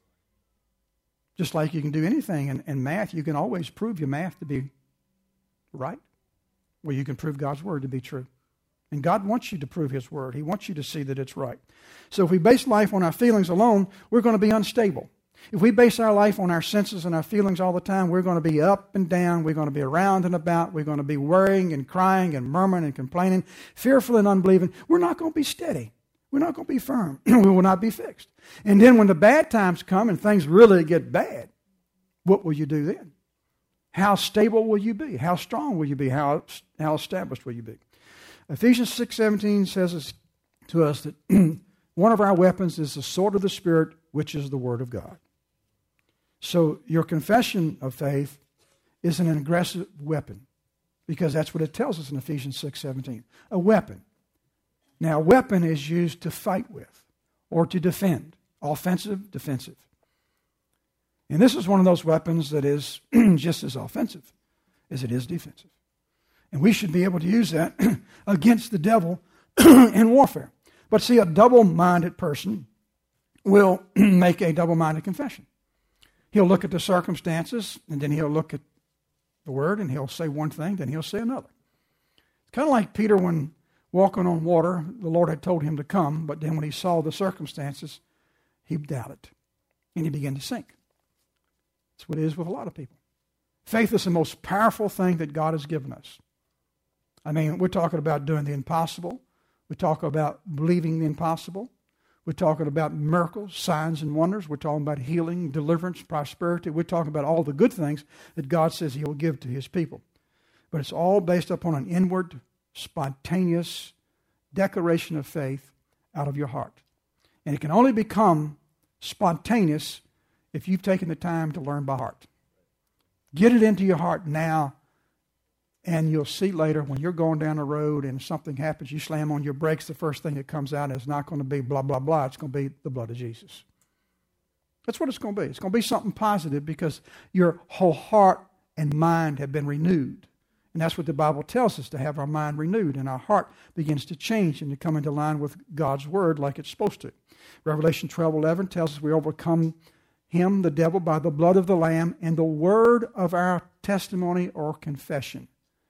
Just like you can do anything in, in math, you can always prove your math to be right. Well, you can prove God's Word to be true. And God wants you to prove His Word. He wants you to see that it's right. So if we base life on our feelings alone, we're going to be unstable. If we base our life on our senses and our feelings all the time, we're going to be up and down. We're going to be around and about. We're going to be worrying and crying and murmuring and complaining, fearful and unbelieving. We're not going to be steady. We're not going to be firm. We will not be fixed. And then when the bad times come and things really get bad, what will you do then? How stable will you be? How strong will you be? How, how established will you be? Ephesians six seventeen says to us that one of our weapons is the sword of the Spirit, which is the Word of God. So your confession of faith is an aggressive weapon, because that's what it tells us in Ephesians six seventeen. A weapon. Now, a weapon is used to fight with or to defend. Offensive, defensive. And this is one of those weapons that is just as offensive as it is defensive. And we should be able to use that against the devil in warfare. But see, a double-minded person will make a double-minded confession. He'll look at the circumstances, and then he'll look at the Word, and he'll say one thing, then he'll say another. It's kind of like Peter when walking on water, the Lord had told him to come, but then when he saw the circumstances, he doubted, and he began to sink. That's what it is with a lot of people. Faith is the most powerful thing that God has given us. I mean, we're talking about doing the impossible. We talk about believing the impossible. We're talking about miracles, signs, and wonders. We're talking about healing, deliverance, prosperity. We're talking about all the good things that God says He will give to His people. But it's all based upon an inward, spontaneous declaration of faith out of your heart. And it can only become spontaneous if you've taken the time to learn by heart. Get it into your heart now, and you'll see later when you're going down the road and something happens, you slam on your brakes, the first thing that comes out is not going to be blah, blah, blah. It's going to be the blood of Jesus. That's what it's going to be. It's going to be something positive because your whole heart and mind have been renewed. And that's what the Bible tells us, to have our mind renewed, and our heart begins to change and to come into line with God's Word like it's supposed to. Revelation twelve eleven tells us we overcome him, the devil, by the blood of the Lamb and the word of our testimony or confession.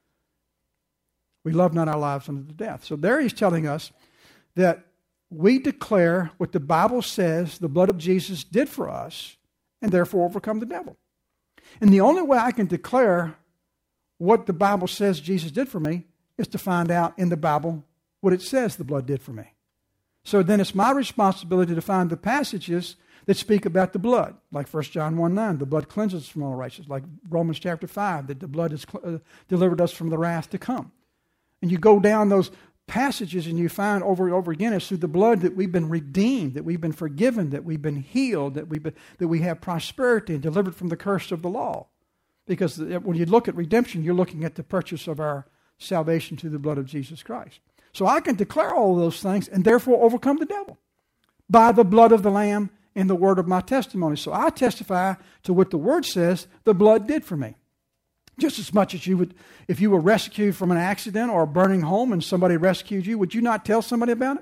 We love not our lives unto death. So there he's telling us that we declare what the Bible says the blood of Jesus did for us, and therefore overcome the devil. And the only way I can declare what the Bible says Jesus did for me is to find out in the Bible what it says the blood did for me. So then it's my responsibility to find the passages that speak about the blood, like First John one nine, the blood cleanses us from all righteousness, like Romans chapter five, that the blood has uh, delivered us from the wrath to come. And you go down those passages and you find over and over again it's through the blood that we've been redeemed, that we've been forgiven, that we've been healed, that, we've been, that we have prosperity and delivered from the curse of the law. Because when you look at redemption, you're looking at the purchase of our salvation through the blood of Jesus Christ. So I can declare all of those things and therefore overcome the devil by the blood of the Lamb in the word of my testimony. So I testify to what the word says the blood did for me. Just as much as you would, if you were rescued from an accident or a burning home and somebody rescued you, would you not tell somebody about it?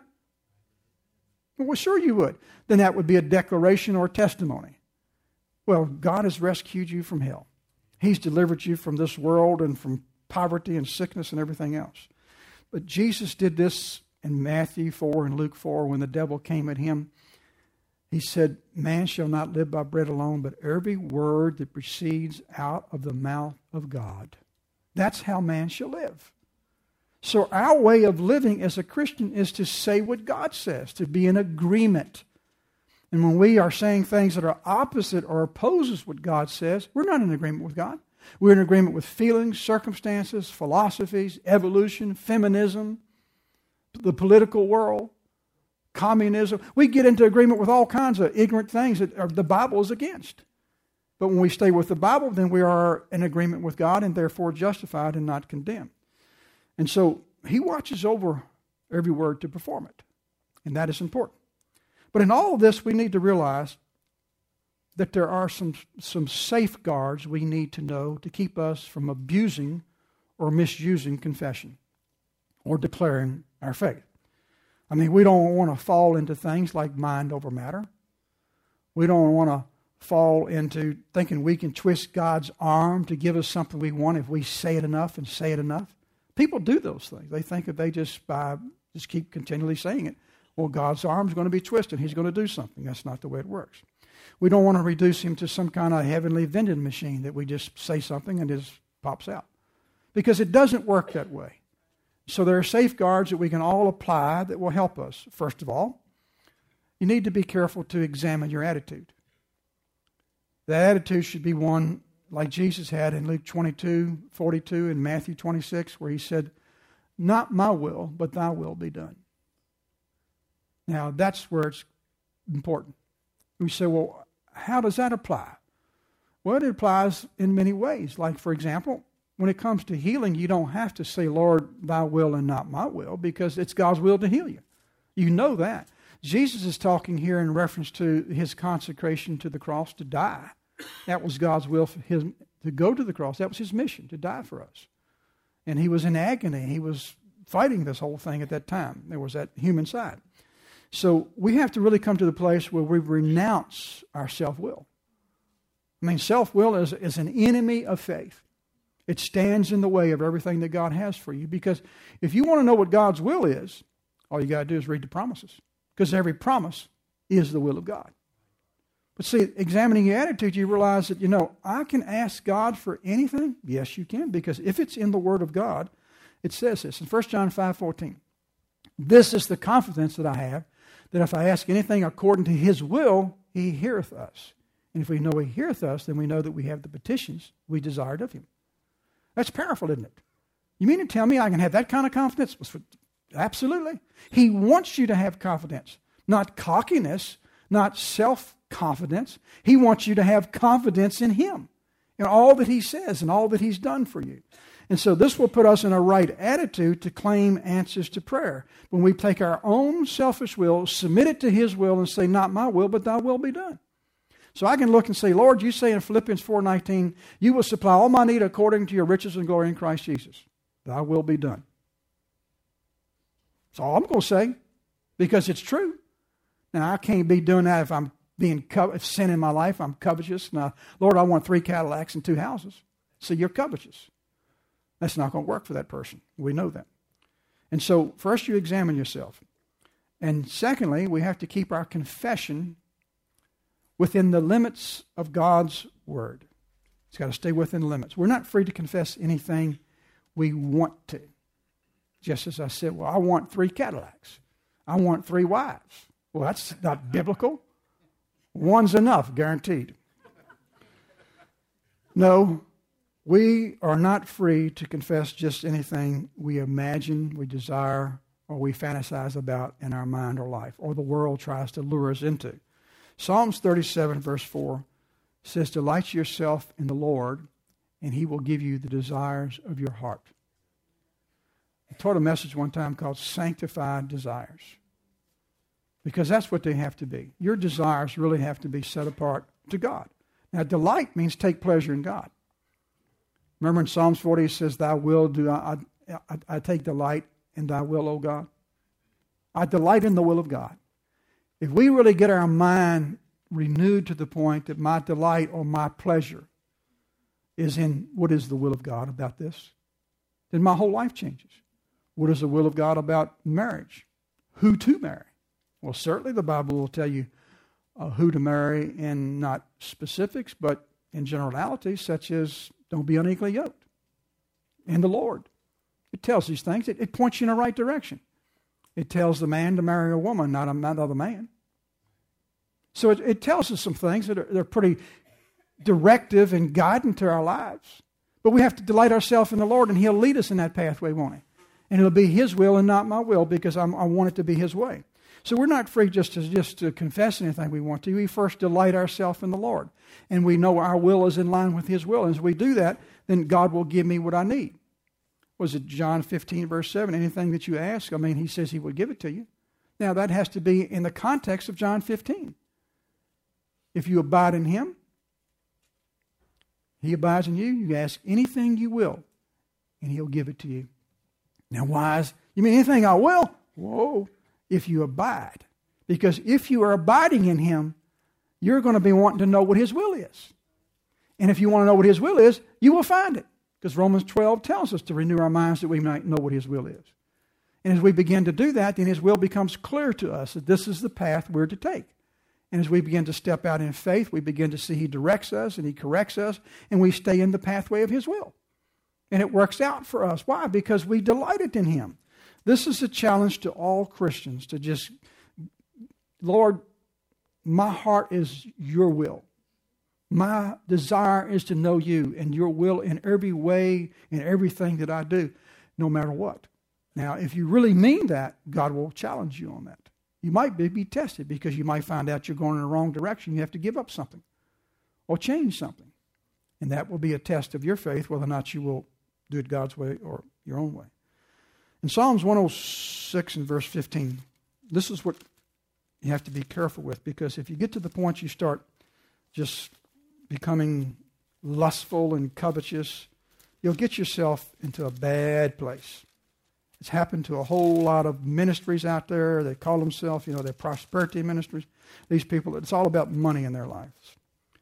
Well, sure you would. Then that would be a declaration or a testimony. Well, God has rescued you from hell. He's delivered you from this world and from poverty and sickness and everything else. But Jesus did this in Matthew four and Luke four when the devil came at him. He said, man shall not live by bread alone, but every word that proceeds out of the mouth of God. That's how man shall live. So our way of living as a Christian is to say what God says, to be in agreement. And when we are saying things that are opposite or opposes what God says, we're not in agreement with God. We're in agreement with feelings, circumstances, philosophies, evolution, feminism, the political world, communism. We get into agreement with all kinds of ignorant things that the Bible is against. But when we stay with the Bible, then we are in agreement with God and therefore justified and not condemned. And so he watches over every word to perform it. And that is important. But in all of this, we need to realize that there are some, some safeguards we need to know to keep us from abusing or misusing confession or declaring our faith. I mean, we don't want to fall into things like mind over matter. We don't want to fall into thinking we can twist God's arm to give us something we want if we say it enough and say it enough. People do those things. They think if they just by just keep continually saying it, well, God's arm is going to be twisted. He's going to do something. That's not the way it works. We don't want to reduce him to some kind of heavenly vending machine that we just say something and it just pops out. Because it doesn't work that way. So there are safeguards that we can all apply that will help us. First of all, you need to be careful to examine your attitude. That attitude should be one like Jesus had in Luke twenty-two, forty-two, and Matthew twenty-six, where he said, not my will, but thy will be done. Now, that's where it's important. We say, well, how does that apply? Well, it applies in many ways. Like, for example, when it comes to healing, you don't have to say, Lord, thy will and not my will, because it's God's will to heal you. You know that. Jesus is talking here in reference to his consecration to the cross to die. That was God's will for him to go to the cross. That was his mission, to die for us. And he was in agony. He was fighting this whole thing at that time. There was that human side. So we have to really come to the place where we renounce our self-will. I mean, self-will is, is an enemy of faith. It stands in the way of everything that God has for you. Because if you want to know what God's will is, all you got to do is read the promises. Because every promise is the will of God. But see, examining your attitude, you realize that, you know, I can ask God for anything. Yes, you can. Because if it's in the Word of God, it says this in First John five fourteen. This is the confidence that I have, that if I ask anything according to his will, he heareth us. And if we know he heareth us, then we know that we have the petitions we desired of him. That's powerful, isn't it? You mean to tell me I can have that kind of confidence? Absolutely. He wants you to have confidence, not cockiness, not self-confidence. He wants you to have confidence in him, in all that he says and all that he's done for you. And so this will put us in a right attitude to claim answers to prayer. When we take our own selfish will, submit it to his will, and say, not my will, but thy will be done. So I can look and say, Lord, you say in Philippians four nineteen, you will supply all my need according to your riches and glory in Christ Jesus. Thy will be done. That's all I'm going to say, because it's true. Now, I can't be doing that if I'm being co- if sin in my life, I'm covetous. Now, Lord, I want three Cadillacs and two houses. So you're covetous. That's not going to work for that person. We know that. And so, first you examine yourself. And secondly, we have to keep our confession within the limits of God's Word. It's got to stay within the limits. We're not free to confess anything we want to. Just as I said, well, I want three Cadillacs. I want three wives. Well, that's not biblical. One's enough, guaranteed. No, we are not free to confess just anything we imagine, we desire, or we fantasize about in our mind or life, or the world tries to lure us into. Psalms thirty-seven, verse four says, delight yourself in the Lord, and he will give you the desires of your heart. I taught a message one time called Sanctified Desires. because that's what they have to be. Your desires really have to be set apart to God. Now, delight means take pleasure in God. Remember in Psalms forty, it says, Thy will do I, I, I take delight in thy will, O God. I delight in the will of God. If we really get our mind renewed to the point that my delight or my pleasure is in what is the will of God about this, then my whole life changes. What is the will of God about marriage? Who to marry? Well, certainly the Bible will tell you uh, who to marry in not specifics, but in generalities, such as don't be unequally yoked. In the Lord. It tells these things. It, it points you in the right direction. It tells the man to marry a woman, not another man. So it, it tells us some things that are they're pretty directive and guiding to our lives. But we have to delight ourselves in the Lord, and He'll lead us in that pathway, won't He? And it'll be His will and not my will, because I'm, I want it to be His way. So we're not free just to just to confess anything we want to. We first delight ourselves in the Lord. And we know our will is in line with His will. And as we do that, then God will give me what I need. Was it John fifteen, verse seven? Anything that you ask, I mean, He says He will give it to you. Now, that has to be in the context of John fifteen. If you abide in Him, He abides in you. You ask anything you will, and He'll give it to you. Now, why is, you mean anything I will? Whoa. If you abide. Because if you are abiding in Him, you're going to be wanting to know what His will is. And if you want to know what His will is, you will find it. Because Romans twelve tells us to renew our minds that we might know what His will is. And as we begin to do that, then His will becomes clear to us that this is the path we're to take. And as we begin to step out in faith, we begin to see He directs us and He corrects us, and we stay in the pathway of His will. And it works out for us. Why? Because we delighted in Him. This is a challenge to all Christians to just, Lord, my heart is your will. My desire is to know you and your will in every way, in everything that I do, no matter what. Now, if you really mean that, God will challenge you on that. You might be, be tested because you might find out you're going in the wrong direction. You have to give up something or change something. And that will be a test of your faith, whether or not you will do it God's way or your own way. In Psalms one oh six and verse fifteen, this is what you have to be careful with, because if you get to the point you start just becoming lustful and covetous, you'll get yourself into a bad place. It's happened to a whole lot of ministries out there. They call themselves, you know, they're prosperity ministries. These people, it's all about money in their lives.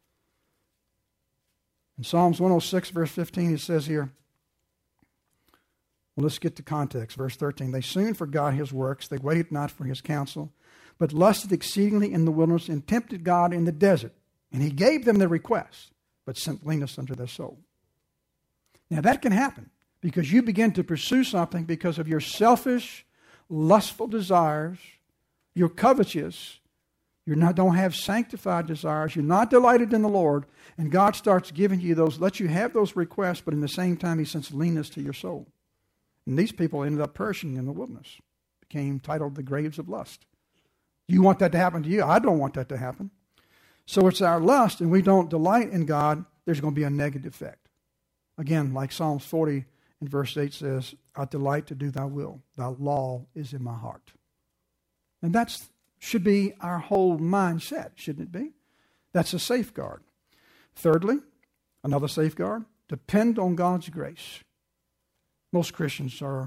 In Psalms one oh six, verse fifteen, it says here, well, let's get to context. Verse thirteen, they soon forgot His works. They waited not for His counsel, but lusted exceedingly in the wilderness and tempted God in the desert. And He gave them their request, but sent leanness unto their soul. Now that can happen because you begin to pursue something because of your selfish, lustful desires. You're covetous. You not don't have sanctified desires. You're not delighted in the Lord. And God starts giving you those, lets you have those requests, but in the same time He sends leanness to your soul. And these people ended up perishing in the wilderness. Became titled the graves of lust. You want that to happen to you? I don't want that to happen. So it's our lust, and we don't delight in God, there's going to be a negative effect. Again, like Psalms forty and verse eight says, I delight to do thy will. Thy law is in my heart. And that should be our whole mindset, shouldn't it be? That's a safeguard. Thirdly, another safeguard, depend on God's grace. Most Christians are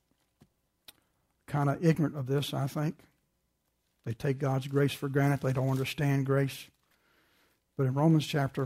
kind of ignorant of this, I think. They take God's grace for granted. They don't understand grace. But in Romans chapter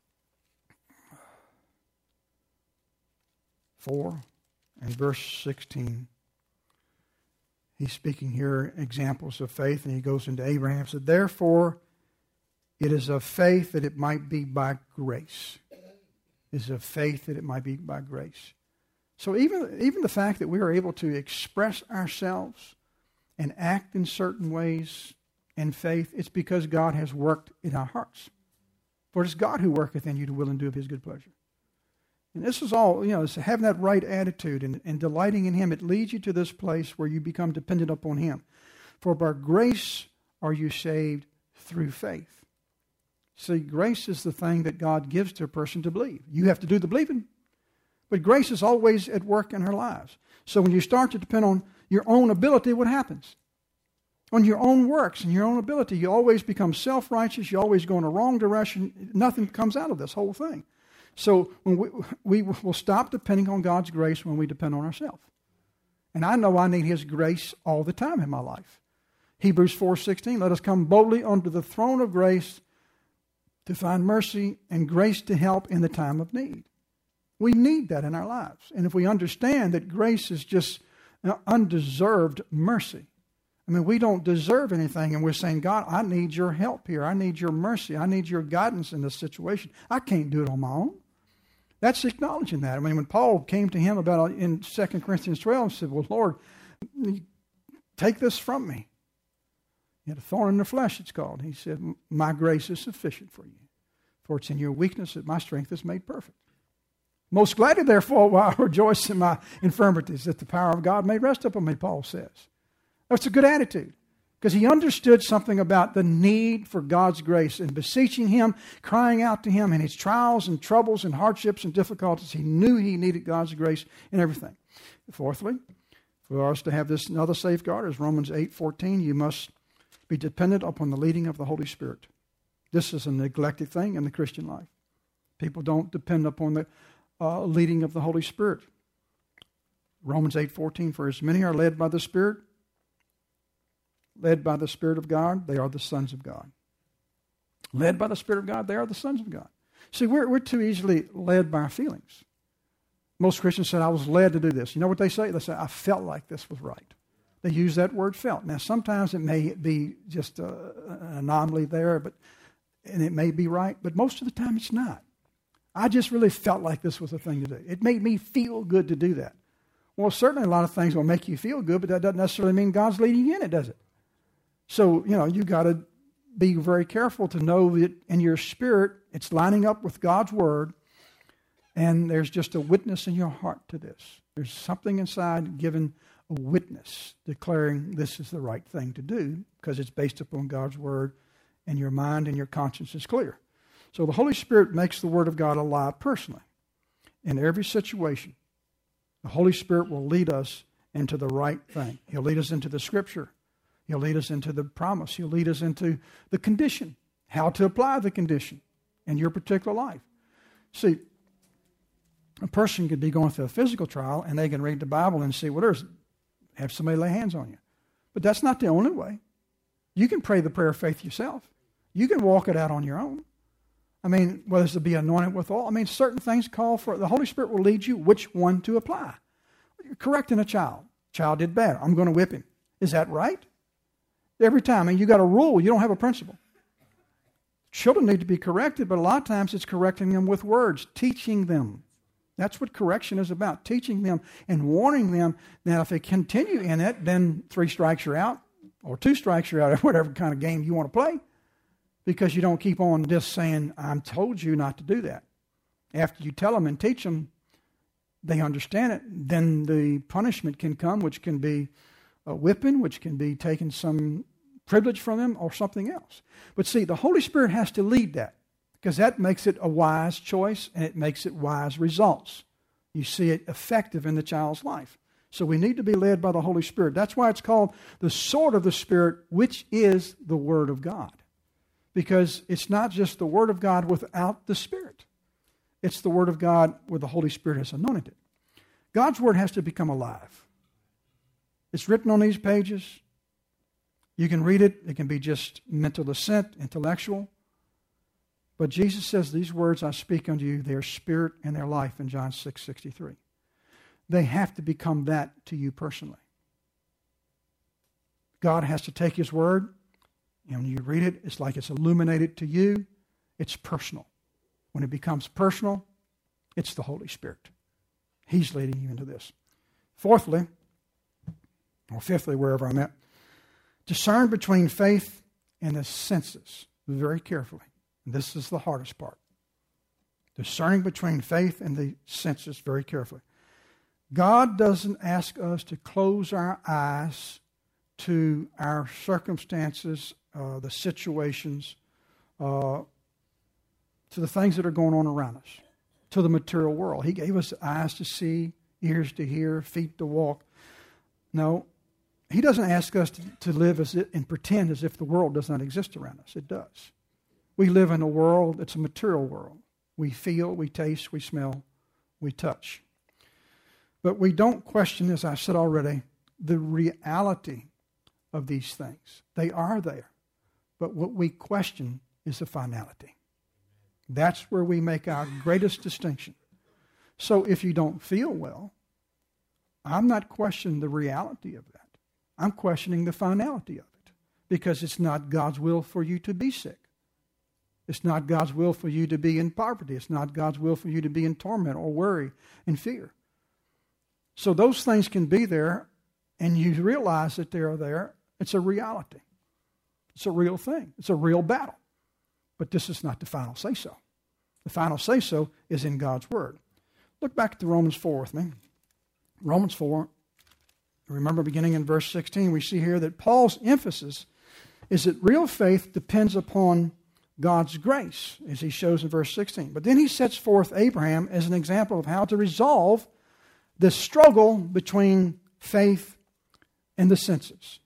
four and verse sixteen, he's speaking here examples of faith, and he goes into Abraham and said, therefore, it is of faith that it might be by grace. It is of faith that it might be by grace. So even, even the fact that we are able to express ourselves and act in certain ways in faith, it's because God has worked in our hearts. For it is God who worketh in you to will and do of His good pleasure. And this is all, you know, it's having that right attitude and, and delighting in Him. It leads you to this place where you become dependent upon Him. For by grace are you saved through faith. See, grace is the thing that God gives to a person to believe. You have to do the believing. But grace is always at work in our lives. So when you start to depend on your own ability, what happens? on your own works and your own ability. You always become self-righteous. You always go in the wrong direction. Nothing comes out of this whole thing. So when we, we will stop depending on God's grace when we depend on ourselves. And I know I need His grace all the time in my life. Hebrews four sixteen, let us come boldly unto the throne of grace to find mercy and grace to help in the time of need. We need that in our lives. And if we understand that grace is just undeserved mercy, I mean, we don't deserve anything, and we're saying, God, I need your help here. I need your mercy. I need your guidance in this situation. I can't do it on my own. That's acknowledging that. I mean, when Paul came to him about in Second Corinthians twelve, he said, well, Lord, take this from me. He had a thorn in the flesh, it's called. He said, my grace is sufficient for you, for it's in your weakness that my strength is made perfect. Most gladly, therefore, while I rejoice in my infirmities, that the power of God may rest upon me, Paul says. That's a good attitude, because he understood something about the need for God's grace and beseeching Him, crying out to Him in his trials and troubles and hardships and difficulties. He knew he needed God's grace in everything. Fourthly, for us to have this another safeguard, as Romans eight fourteen, you must be dependent upon the leading of the Holy Spirit. This is a neglected thing in the Christian life. People don't depend upon the uh, leading of the Holy Spirit. Romans eight fourteen, for as many are led by the Spirit, led by the Spirit of God, they are the sons of God. Led by the Spirit of God, they are the sons of God. See, we're, we're too easily led by our feelings. Most Christians said, I was led to do this. You know what they say? They say, I felt like this was right. They use that word felt. Now, sometimes it may be just a, an anomaly there, but and it may be right, but most of the time it's not. I just really felt like this was the thing to do. It made me feel good to do that. Well, certainly a lot of things will make you feel good, but that doesn't necessarily mean God's leading you in it, does it? So, you know, you've got to be very careful to know that in your spirit, it's lining up with God's Word, and there's just a witness in your heart to this. There's something inside giving a witness, declaring this is the right thing to do, because it's based upon God's Word, and your mind and your conscience is clear. So the Holy Spirit makes the Word of God alive personally. In every situation, the Holy Spirit will lead us into the right thing. He'll lead us into the Scripture. He'll lead us into the promise. He'll lead us into the condition, how to apply the condition in your particular life. See, a person could be going through a physical trial, and they can read the Bible and see, well, there's, have somebody lay hands on you. But that's not the only way. You can pray the prayer of faith yourself. You can walk it out on your own. I mean, whether it's to be anointed with oil. I mean, certain things call for, the Holy Spirit will lead you which one to apply. You're correcting a child. Child did bad. I'm going to whip him. Is that right? Every time. I mean, you got a rule. You don't have a principle. Children need to be corrected, but a lot of times it's correcting them with words, teaching them. That's what correction is about, teaching them and warning them that if they continue in it, then three strikes you're out, or two strikes you're out, or whatever kind of game you want to play, because you don't keep on just saying, I told you not to do that. After you tell them and teach them, they understand it, then the punishment can come, which can be a whipping, which can be taking some privilege from them or something else. But see, the Holy Spirit has to lead that, because that makes it a wise choice and it makes it wise results. You see it effective in the child's life. So we need to be led by the Holy Spirit. That's why it's called the sword of the Spirit, which is the Word of God. Because it's not just the Word of God without the Spirit. It's the Word of God where the Holy Spirit has anointed it. God's Word has to become alive. It's written on these pages. You can read it. It can be just mental assent, intellectual. But Jesus says, these words I speak unto you, they are spirit and their life in John six sixty-three. They have to become that to you personally. God has to take His Word, and when you read it, it's like it's illuminated to you. It's personal. When it becomes personal, it's the Holy Spirit. He's leading you into this. Fourthly, or fifthly, wherever I'm at, discern between faith and the senses very carefully. And this is the hardest part. Discerning between faith and the senses very carefully. God doesn't ask us to close our eyes to our circumstances, uh, the situations, uh, to the things that are going on around us, to the material world. He gave us eyes to see, ears to hear, feet to walk. No, He he doesn't ask us to, to live as it, and pretend as if the world does not exist around us. It does. We live in a world that's a material world. We feel, we taste, we smell, we touch. But we don't question, as I said already, the reality of these things. They are there. But what we question is the finality. That's where we make our greatest distinction. So if you don't feel well, I'm not questioning the reality of that. I'm questioning the finality of it, because it's not God's will for you to be sick. It's not God's will for you to be in poverty. It's not God's will for you to be in torment or worry and fear. So those things can be there, and you realize that they are there. It's a reality. It's a real thing. It's a real battle. But this is not the final say-so. The final say-so is in God's Word. Look back to Romans four with me. Romans four, remember beginning in verse sixteen, we see here that Paul's emphasis is that real faith depends upon God's grace, as he shows in verse sixteen. But then he sets forth Abraham as an example of how to resolve the struggle between faith and the senses.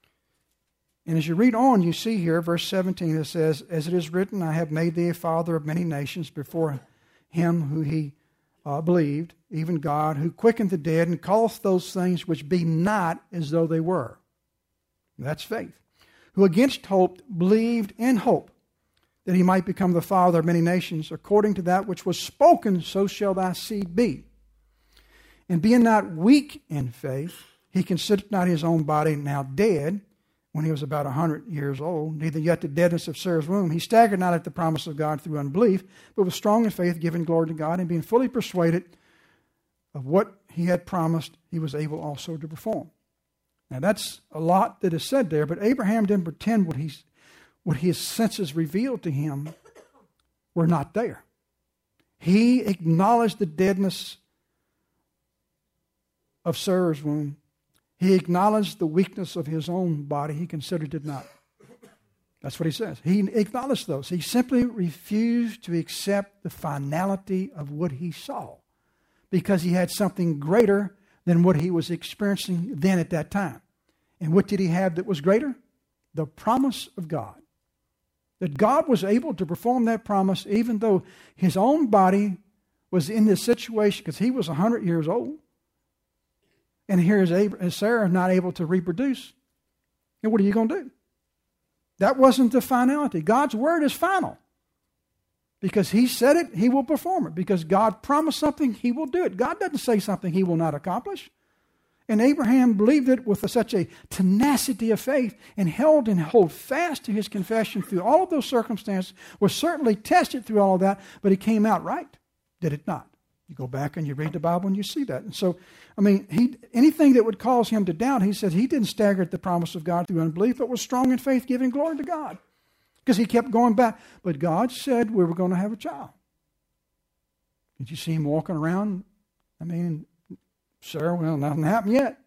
And as you read on, you see here, verse seventeen, it says, "As it is written, I have made thee a father of many nations before him who he uh, believed, even God, who quickened the dead and calleth those things which be not as though they were." That's faith. "Who against hope believed in hope, that he might become the father of many nations, according to that which was spoken, so shall thy seed be. And being not weak in faith, he considered not his own body now dead, when he was about a hundred years old, neither yet the deadness of Sarah's womb. He staggered not at the promise of God through unbelief, but was strong in faith, giving glory to God, and being fully persuaded of what he had promised, he was able also to perform." Now that's a lot that is said there, but Abraham didn't pretend what he's what his senses revealed to him were not there. He acknowledged the deadness of Sarah's womb. He acknowledged the weakness of his own body. He considered it not. That's what he says. He acknowledged those. He simply refused to accept the finality of what he saw, because he had something greater than what he was experiencing then at that time. And what did he have that was greater? The promise of God. That God was able to perform that promise even though his own body was in this situation, because he was one hundred years old. And here is Abraham, Sarah not able to reproduce. And what are you going to do? That wasn't the finality. God's word is final. Because he said it, he will perform it. Because God promised something, he will do it. God doesn't say something he will not accomplish. And Abraham believed it with such a tenacity of faith, and held and held fast to his confession through all of those circumstances, was certainly tested through all of that, but he came out right. Did it not? You go back and you read the Bible and you see that. And so, I mean, he anything that would cause him to doubt, he said he didn't stagger at the promise of God through unbelief, but was strong in faith, giving glory to God. Because he kept going back. But God said we were going to have a child. Did you see him walking around? I mean, sir, well, nothing happened yet.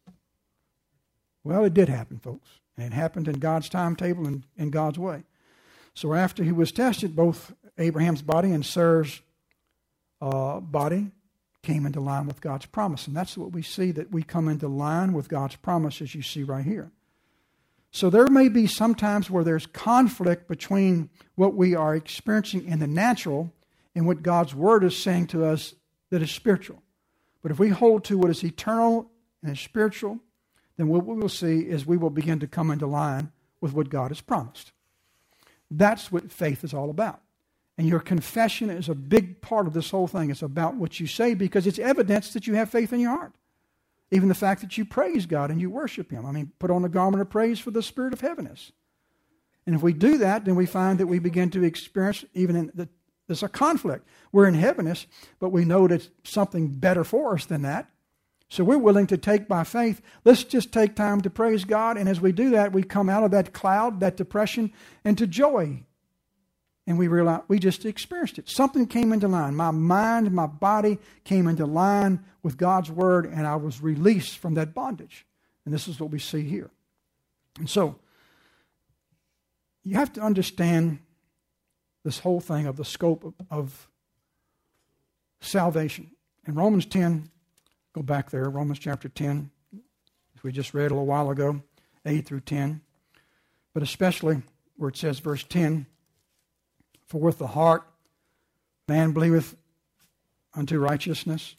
Well, it did happen, folks. And it happened in God's timetable and in God's way. So after he was tested, both Abraham's body and Sarah's uh, body came into line with God's promise. And that's what we see, that we come into line with God's promise, as you see right here. So there may be some times where there's conflict between what we are experiencing in the natural and what God's word is saying to us that is spiritual. But if we hold to what is eternal and is spiritual, then what we will see is we will begin to come into line with what God has promised. That's what faith is all about. And your confession is a big part of this whole thing. It's about what you say, because it's evidence that you have faith in your heart. Even the fact that you praise God and you worship Him. I mean, put on the garment of praise for the spirit of heaviness. And if we do that, then we find that we begin to experience, even in the, there's a conflict. We're in heaviness, but we know that something better for us than that. So we're willing to take by faith. Let's just take time to praise God. And as we do that, we come out of that cloud, that depression, into joy. And we realize we just experienced it. Something came into line. My mind, my body came into line with God's word, and I was released from that bondage. And this is what we see here. And so, you have to understand this whole thing of the scope of, of salvation. In Romans ten, go back there, Romans chapter ten. we just read a little while ago, eight through ten, but especially where it says, verse ten, for with the heart man believeth unto righteousness,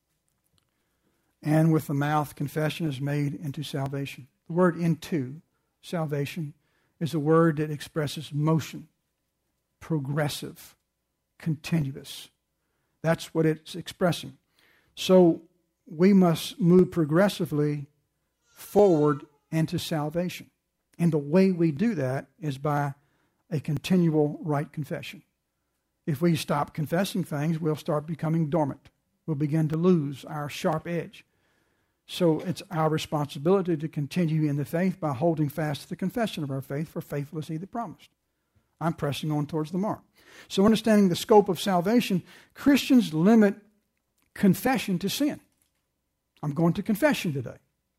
and with the mouth confession is made into salvation. The word into salvation is a word that expresses motion, progressive, continuous. That's what it's expressing. So we must move progressively forward into salvation. And the way we do that is by a continual right confession. If we stop confessing things, we'll start becoming dormant. We'll begin to lose our sharp edge. So it's our responsibility to continue in the faith by holding fast to the confession of our faith, for faithful is he that promised. I'm pressing on towards the mark. So understanding the scope of salvation, Christians limit confession to sin. I'm going to confession today.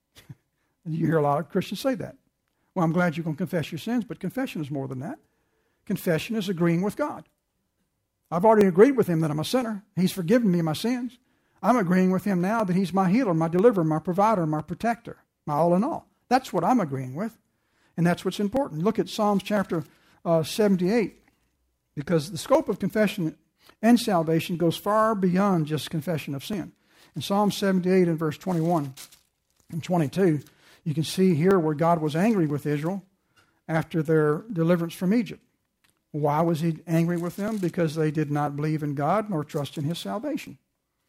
You hear a lot of Christians say that. Well, I'm glad you're going to confess your sins, but confession is more than that. Confession is agreeing with God. I've already agreed with him that I'm a sinner. He's forgiven me my sins. I'm agreeing with him now that he's my healer, my deliverer, my provider, my protector, my all in all. That's what I'm agreeing with, and that's what's important. Look at Psalms chapter uh, seventy-eight, because the scope of confession and salvation goes far beyond just confession of sin. In Psalm seventy-eight and verse twenty-one and twenty-two, you can see here where God was angry with Israel after their deliverance from Egypt. Why was he angry with them? Because they did not believe in God nor trust in his salvation.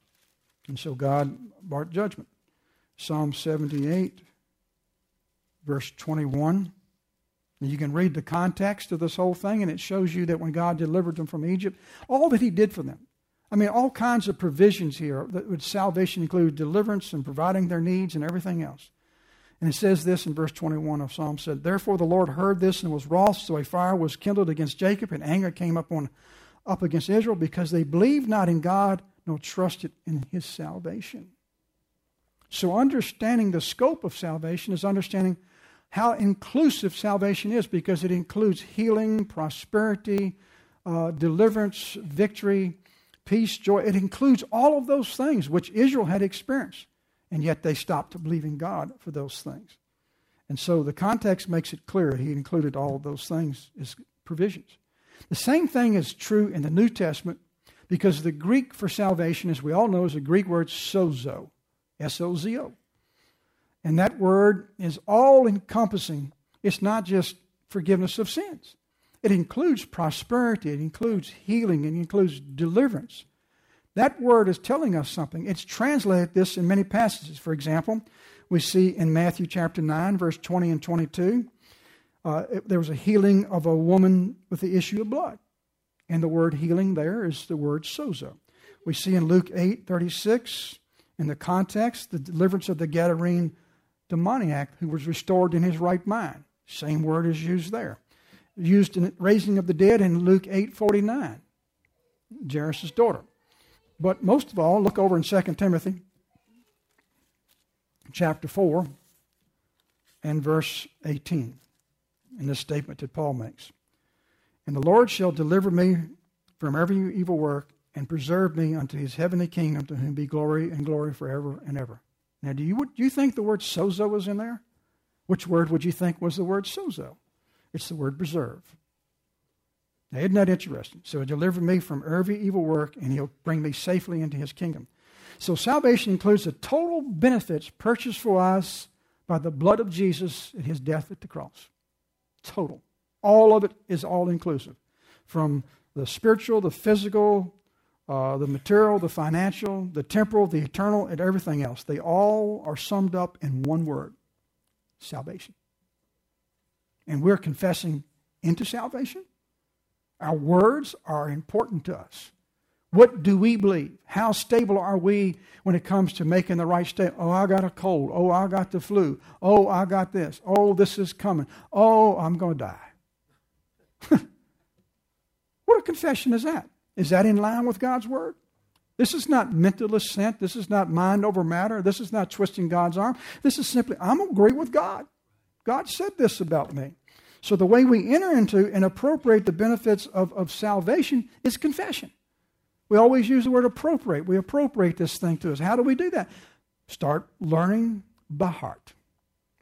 And so God brought judgment. Psalm seventy-eight, verse twenty-one. And you can read the context of this whole thing, and it shows you that when God delivered them from Egypt, all that he did for them. I mean, all kinds of provisions here. That salvation include deliverance and providing their needs and everything else. And it says this in verse twenty-one of Psalm said, therefore the Lord heard this and was wroth, so a fire was kindled against Jacob, and anger came up, on, up against Israel, because they believed not in God, nor trusted in his salvation. So understanding the scope of salvation is understanding how inclusive salvation is, because it includes healing, prosperity, uh, deliverance, victory, peace, joy. It includes all of those things which Israel had experienced. And yet they stopped believing God for those things. And so the context makes it clear he included all of those things as provisions. The same thing is true in the New Testament, because the Greek for salvation, as we all know, is a Greek word sozo, S O Z O. And that word is all-encompassing. It's not just forgiveness of sins. It includes prosperity. It includes healing. It includes deliverance. That word is telling us something. It's translated this in many passages. For example, we see in Matthew chapter nine, verse twenty and twenty-two, uh, it, there was a healing of a woman with the issue of blood. And the word healing there is the word sozo. We see in Luke eight, thirty-six, in the context, the deliverance of the Gadarene demoniac who was restored in his right mind. Same word is used there. Used in raising of the dead in Luke eight, forty-nine, Jairus' daughter. But most of all, look over in Second Timothy chapter four and verse eighteen, in this statement that Paul makes. And the Lord shall deliver me from every evil work and preserve me unto his heavenly kingdom, to whom be glory and glory forever and ever. Now, do you, do you think the word sozo was in there? Which word would you think was the word sozo? It's the word preserve. Now, isn't that interesting? So he'll deliver me from every evil work, and he'll bring me safely into his kingdom. So salvation includes the total benefits purchased for us by the blood of Jesus at his death at the cross. Total. All of it is all-inclusive. From the spiritual, the physical, uh, the material, the financial, the temporal, the eternal, and everything else. They all are summed up in one word: salvation. And we're confessing into salvation. Our words are important to us. What do we believe? How stable are we when it comes to making the right statement? Oh, I got a cold. Oh, I got the flu. Oh, I got this. Oh, this is coming. Oh, I'm going to die. What a confession is that? Is that in line with God's word? This is not mental assent. This is not mind over matter. This is not twisting God's arm. This is simply, I'm going to agree with God. God said this about me. So the way we enter into and appropriate the benefits of, of salvation is confession. We always use the word appropriate. We appropriate this thing to us. How do we do that? Start learning by heart.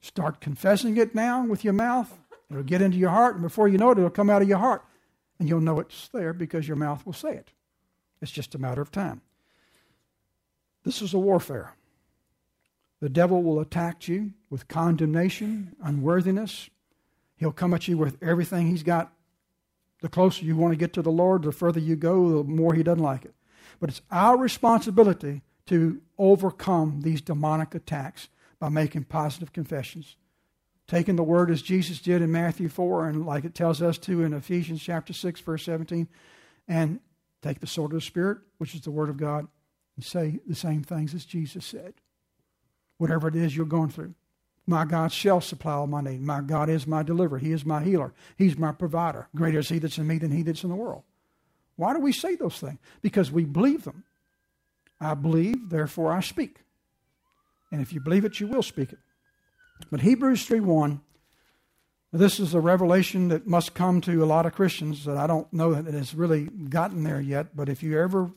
Start confessing it now with your mouth. It'll get into your heart, and before you know it, it'll come out of your heart. And you'll know it's there because your mouth will say it. It's just a matter of time. This is a warfare. The devil will attack you with condemnation, unworthiness. He'll come at you with everything he's got. The closer you want to get to the Lord, the further you go, the more he doesn't like it. But it's our responsibility to overcome these demonic attacks by making positive confessions. Taking the word as Jesus did in Matthew four, and like it tells us to in Ephesians chapter six, verse seventeen, and take the sword of the Spirit, which is the word of God, and say the same things as Jesus said. Whatever it is you're going through. My God shall supply all my need. My God is my deliverer. He is my healer. He's my provider. Greater is he that's in me than he that's in the world. Why do we say those things? Because we believe them. I believe, therefore I speak. And if you believe it, you will speak it. But Hebrews three one, this is a revelation that must come to a lot of Christians that I don't know that it has really gotten there yet. But if you ever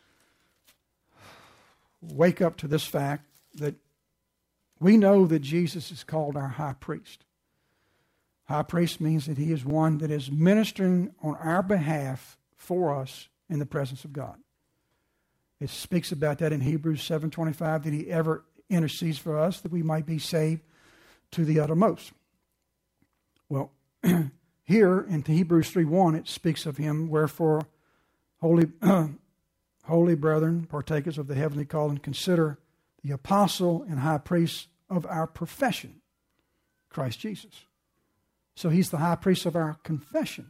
wake up to this fact that we know that Jesus is called our high priest. High priest means that he is one that is ministering on our behalf for us in the presence of God. It speaks about that in Hebrews seven twenty-five, that he ever intercedes for us that we might be saved to the uttermost. Well, here in Hebrews three one, it speaks of him, wherefore, holy, holy brethren, partakers of the heavenly calling, consider the apostle and high priest of our profession, Christ Jesus. So he's the high priest of our confession.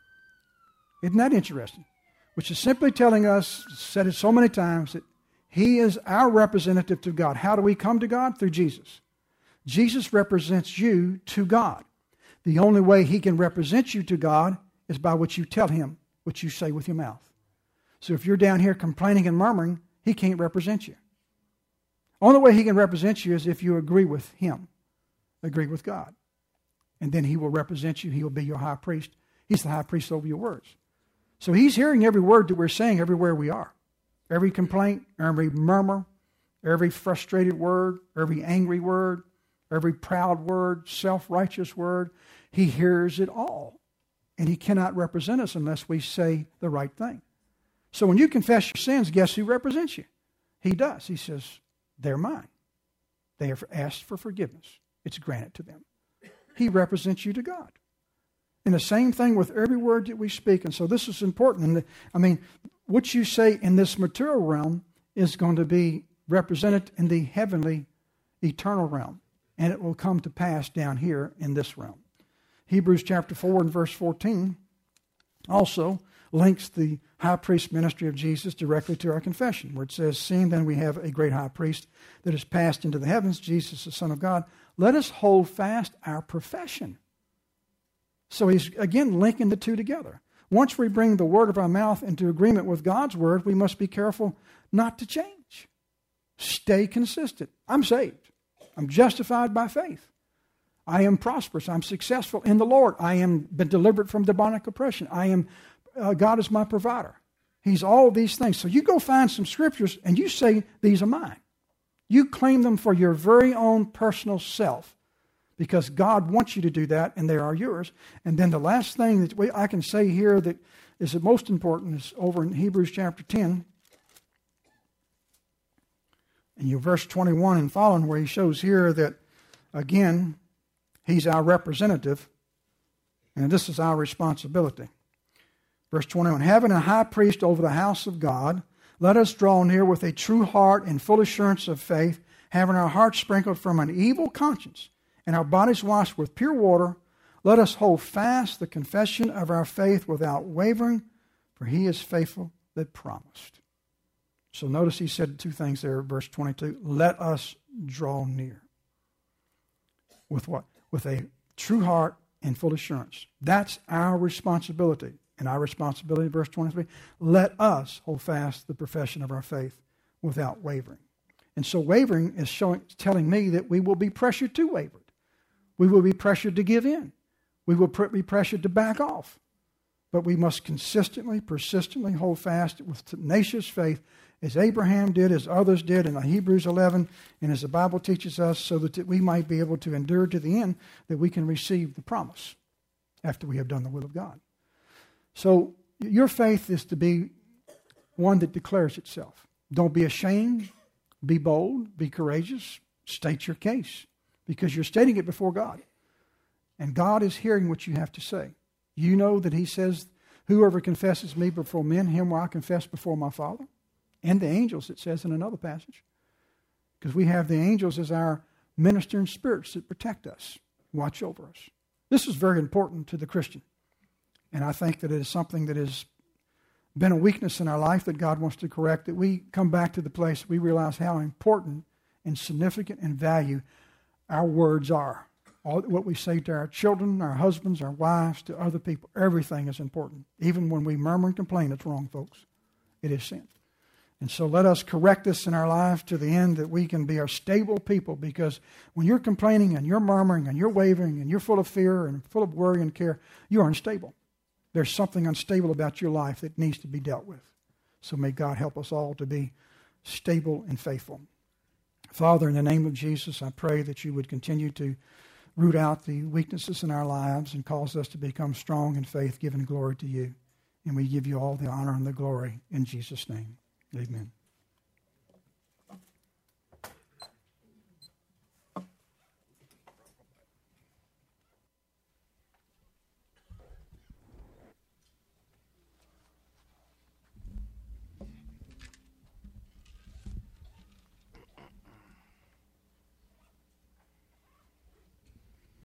Isn't that interesting? Which is simply telling us, said it so many times, that he is our representative to God. How do we come to God? Through Jesus. Jesus represents you to God. The only way he can represent you to God is by what you tell him, what you say with your mouth. So if you're down here complaining and murmuring, he can't represent you. Only way he can represent you is if you agree with him, agree with God. And then he will represent you. He will be your high priest. He's the high priest over your words. So he's hearing every word that we're saying everywhere we are. Every complaint, every murmur, every frustrated word, every angry word, every proud word, self-righteous word. He hears it all. And he cannot represent us unless we say the right thing. So when you confess your sins, guess who represents you? He does. He says, they're mine. They have asked for forgiveness. It's granted to them. He represents you to God. And the same thing with every word that we speak. And so this is important. And the, I mean, what you say in this material realm is going to be represented in the heavenly, eternal realm. And it will come to pass down here in this realm. Hebrews chapter four and verse fourteen also links the high priest ministry of Jesus directly to our confession, where it says, seeing then we have a great high priest that has passed into the heavens, Jesus the Son of God, let us hold fast our profession. So he's again linking the two together. Once we bring the word of our mouth into agreement with God's word, we must be careful not to change. Stay consistent. I'm saved. I'm justified by faith. I am prosperous. I'm successful in the Lord. I am been delivered from demonic oppression. I am, uh, God is my provider. He's all these things. So you go find some scriptures and you say, these are mine. You claim them for your very own personal self because God wants you to do that and they are yours. And then the last thing that we, I can say here that is the most important is over in Hebrews chapter ten. In your verse twenty-one and following, where he shows here that, again, he's our representative, and this is our responsibility. Verse twenty-one, having a high priest over the house of God, let us draw near with a true heart and full assurance of faith, having our hearts sprinkled from an evil conscience and our bodies washed with pure water. Let us hold fast the confession of our faith without wavering, for he is faithful that promised. So notice he said two things there, verse twenty-two. Let us draw near. With what? With a true heart and full assurance. That's our responsibility. And our responsibility, verse twenty-three, let us hold fast the profession of our faith without wavering. And so wavering is showing, telling me that we will be pressured to waver. We will be pressured to give in. We will be pressured to back off. but we must consistently, persistently hold fast with tenacious faith as Abraham did, as others did in Hebrews eleven, and as the Bible teaches us, so that we might be able to endure to the end, that we can receive the promise after we have done the will of God. So your faith is to be one that declares itself. Don't be ashamed. Be bold. Be courageous. State your case, because you're stating it before God. And God is hearing what you have to say. You know that he says, whoever confesses me before men, him will I confess before my Father. And the angels, it says in another passage. Because we have the angels as our ministering spirits that protect us, watch over us. This is very important to the Christian. And I think that it is something that has been a weakness in our life that God wants to correct, that we come back to the place we realize how important and significant and value our words are. All what we say to our children, our husbands, our wives, to other people, everything is important. Even when we murmur and complain, it's wrong, folks. It is sin. And so let us correct this in our lives to the end that we can be a stable people, because when you're complaining and you're murmuring and you're wavering and you're full of fear and full of worry and care, you're unstable. There's something unstable about your life that needs to be dealt with. So may God help us all to be stable and faithful. Father, in the name of Jesus, I pray that you would continue to root out the weaknesses in our lives and cause us to become strong in faith, giving glory to you. And we give you all the honor and the glory in Jesus' name. Amen.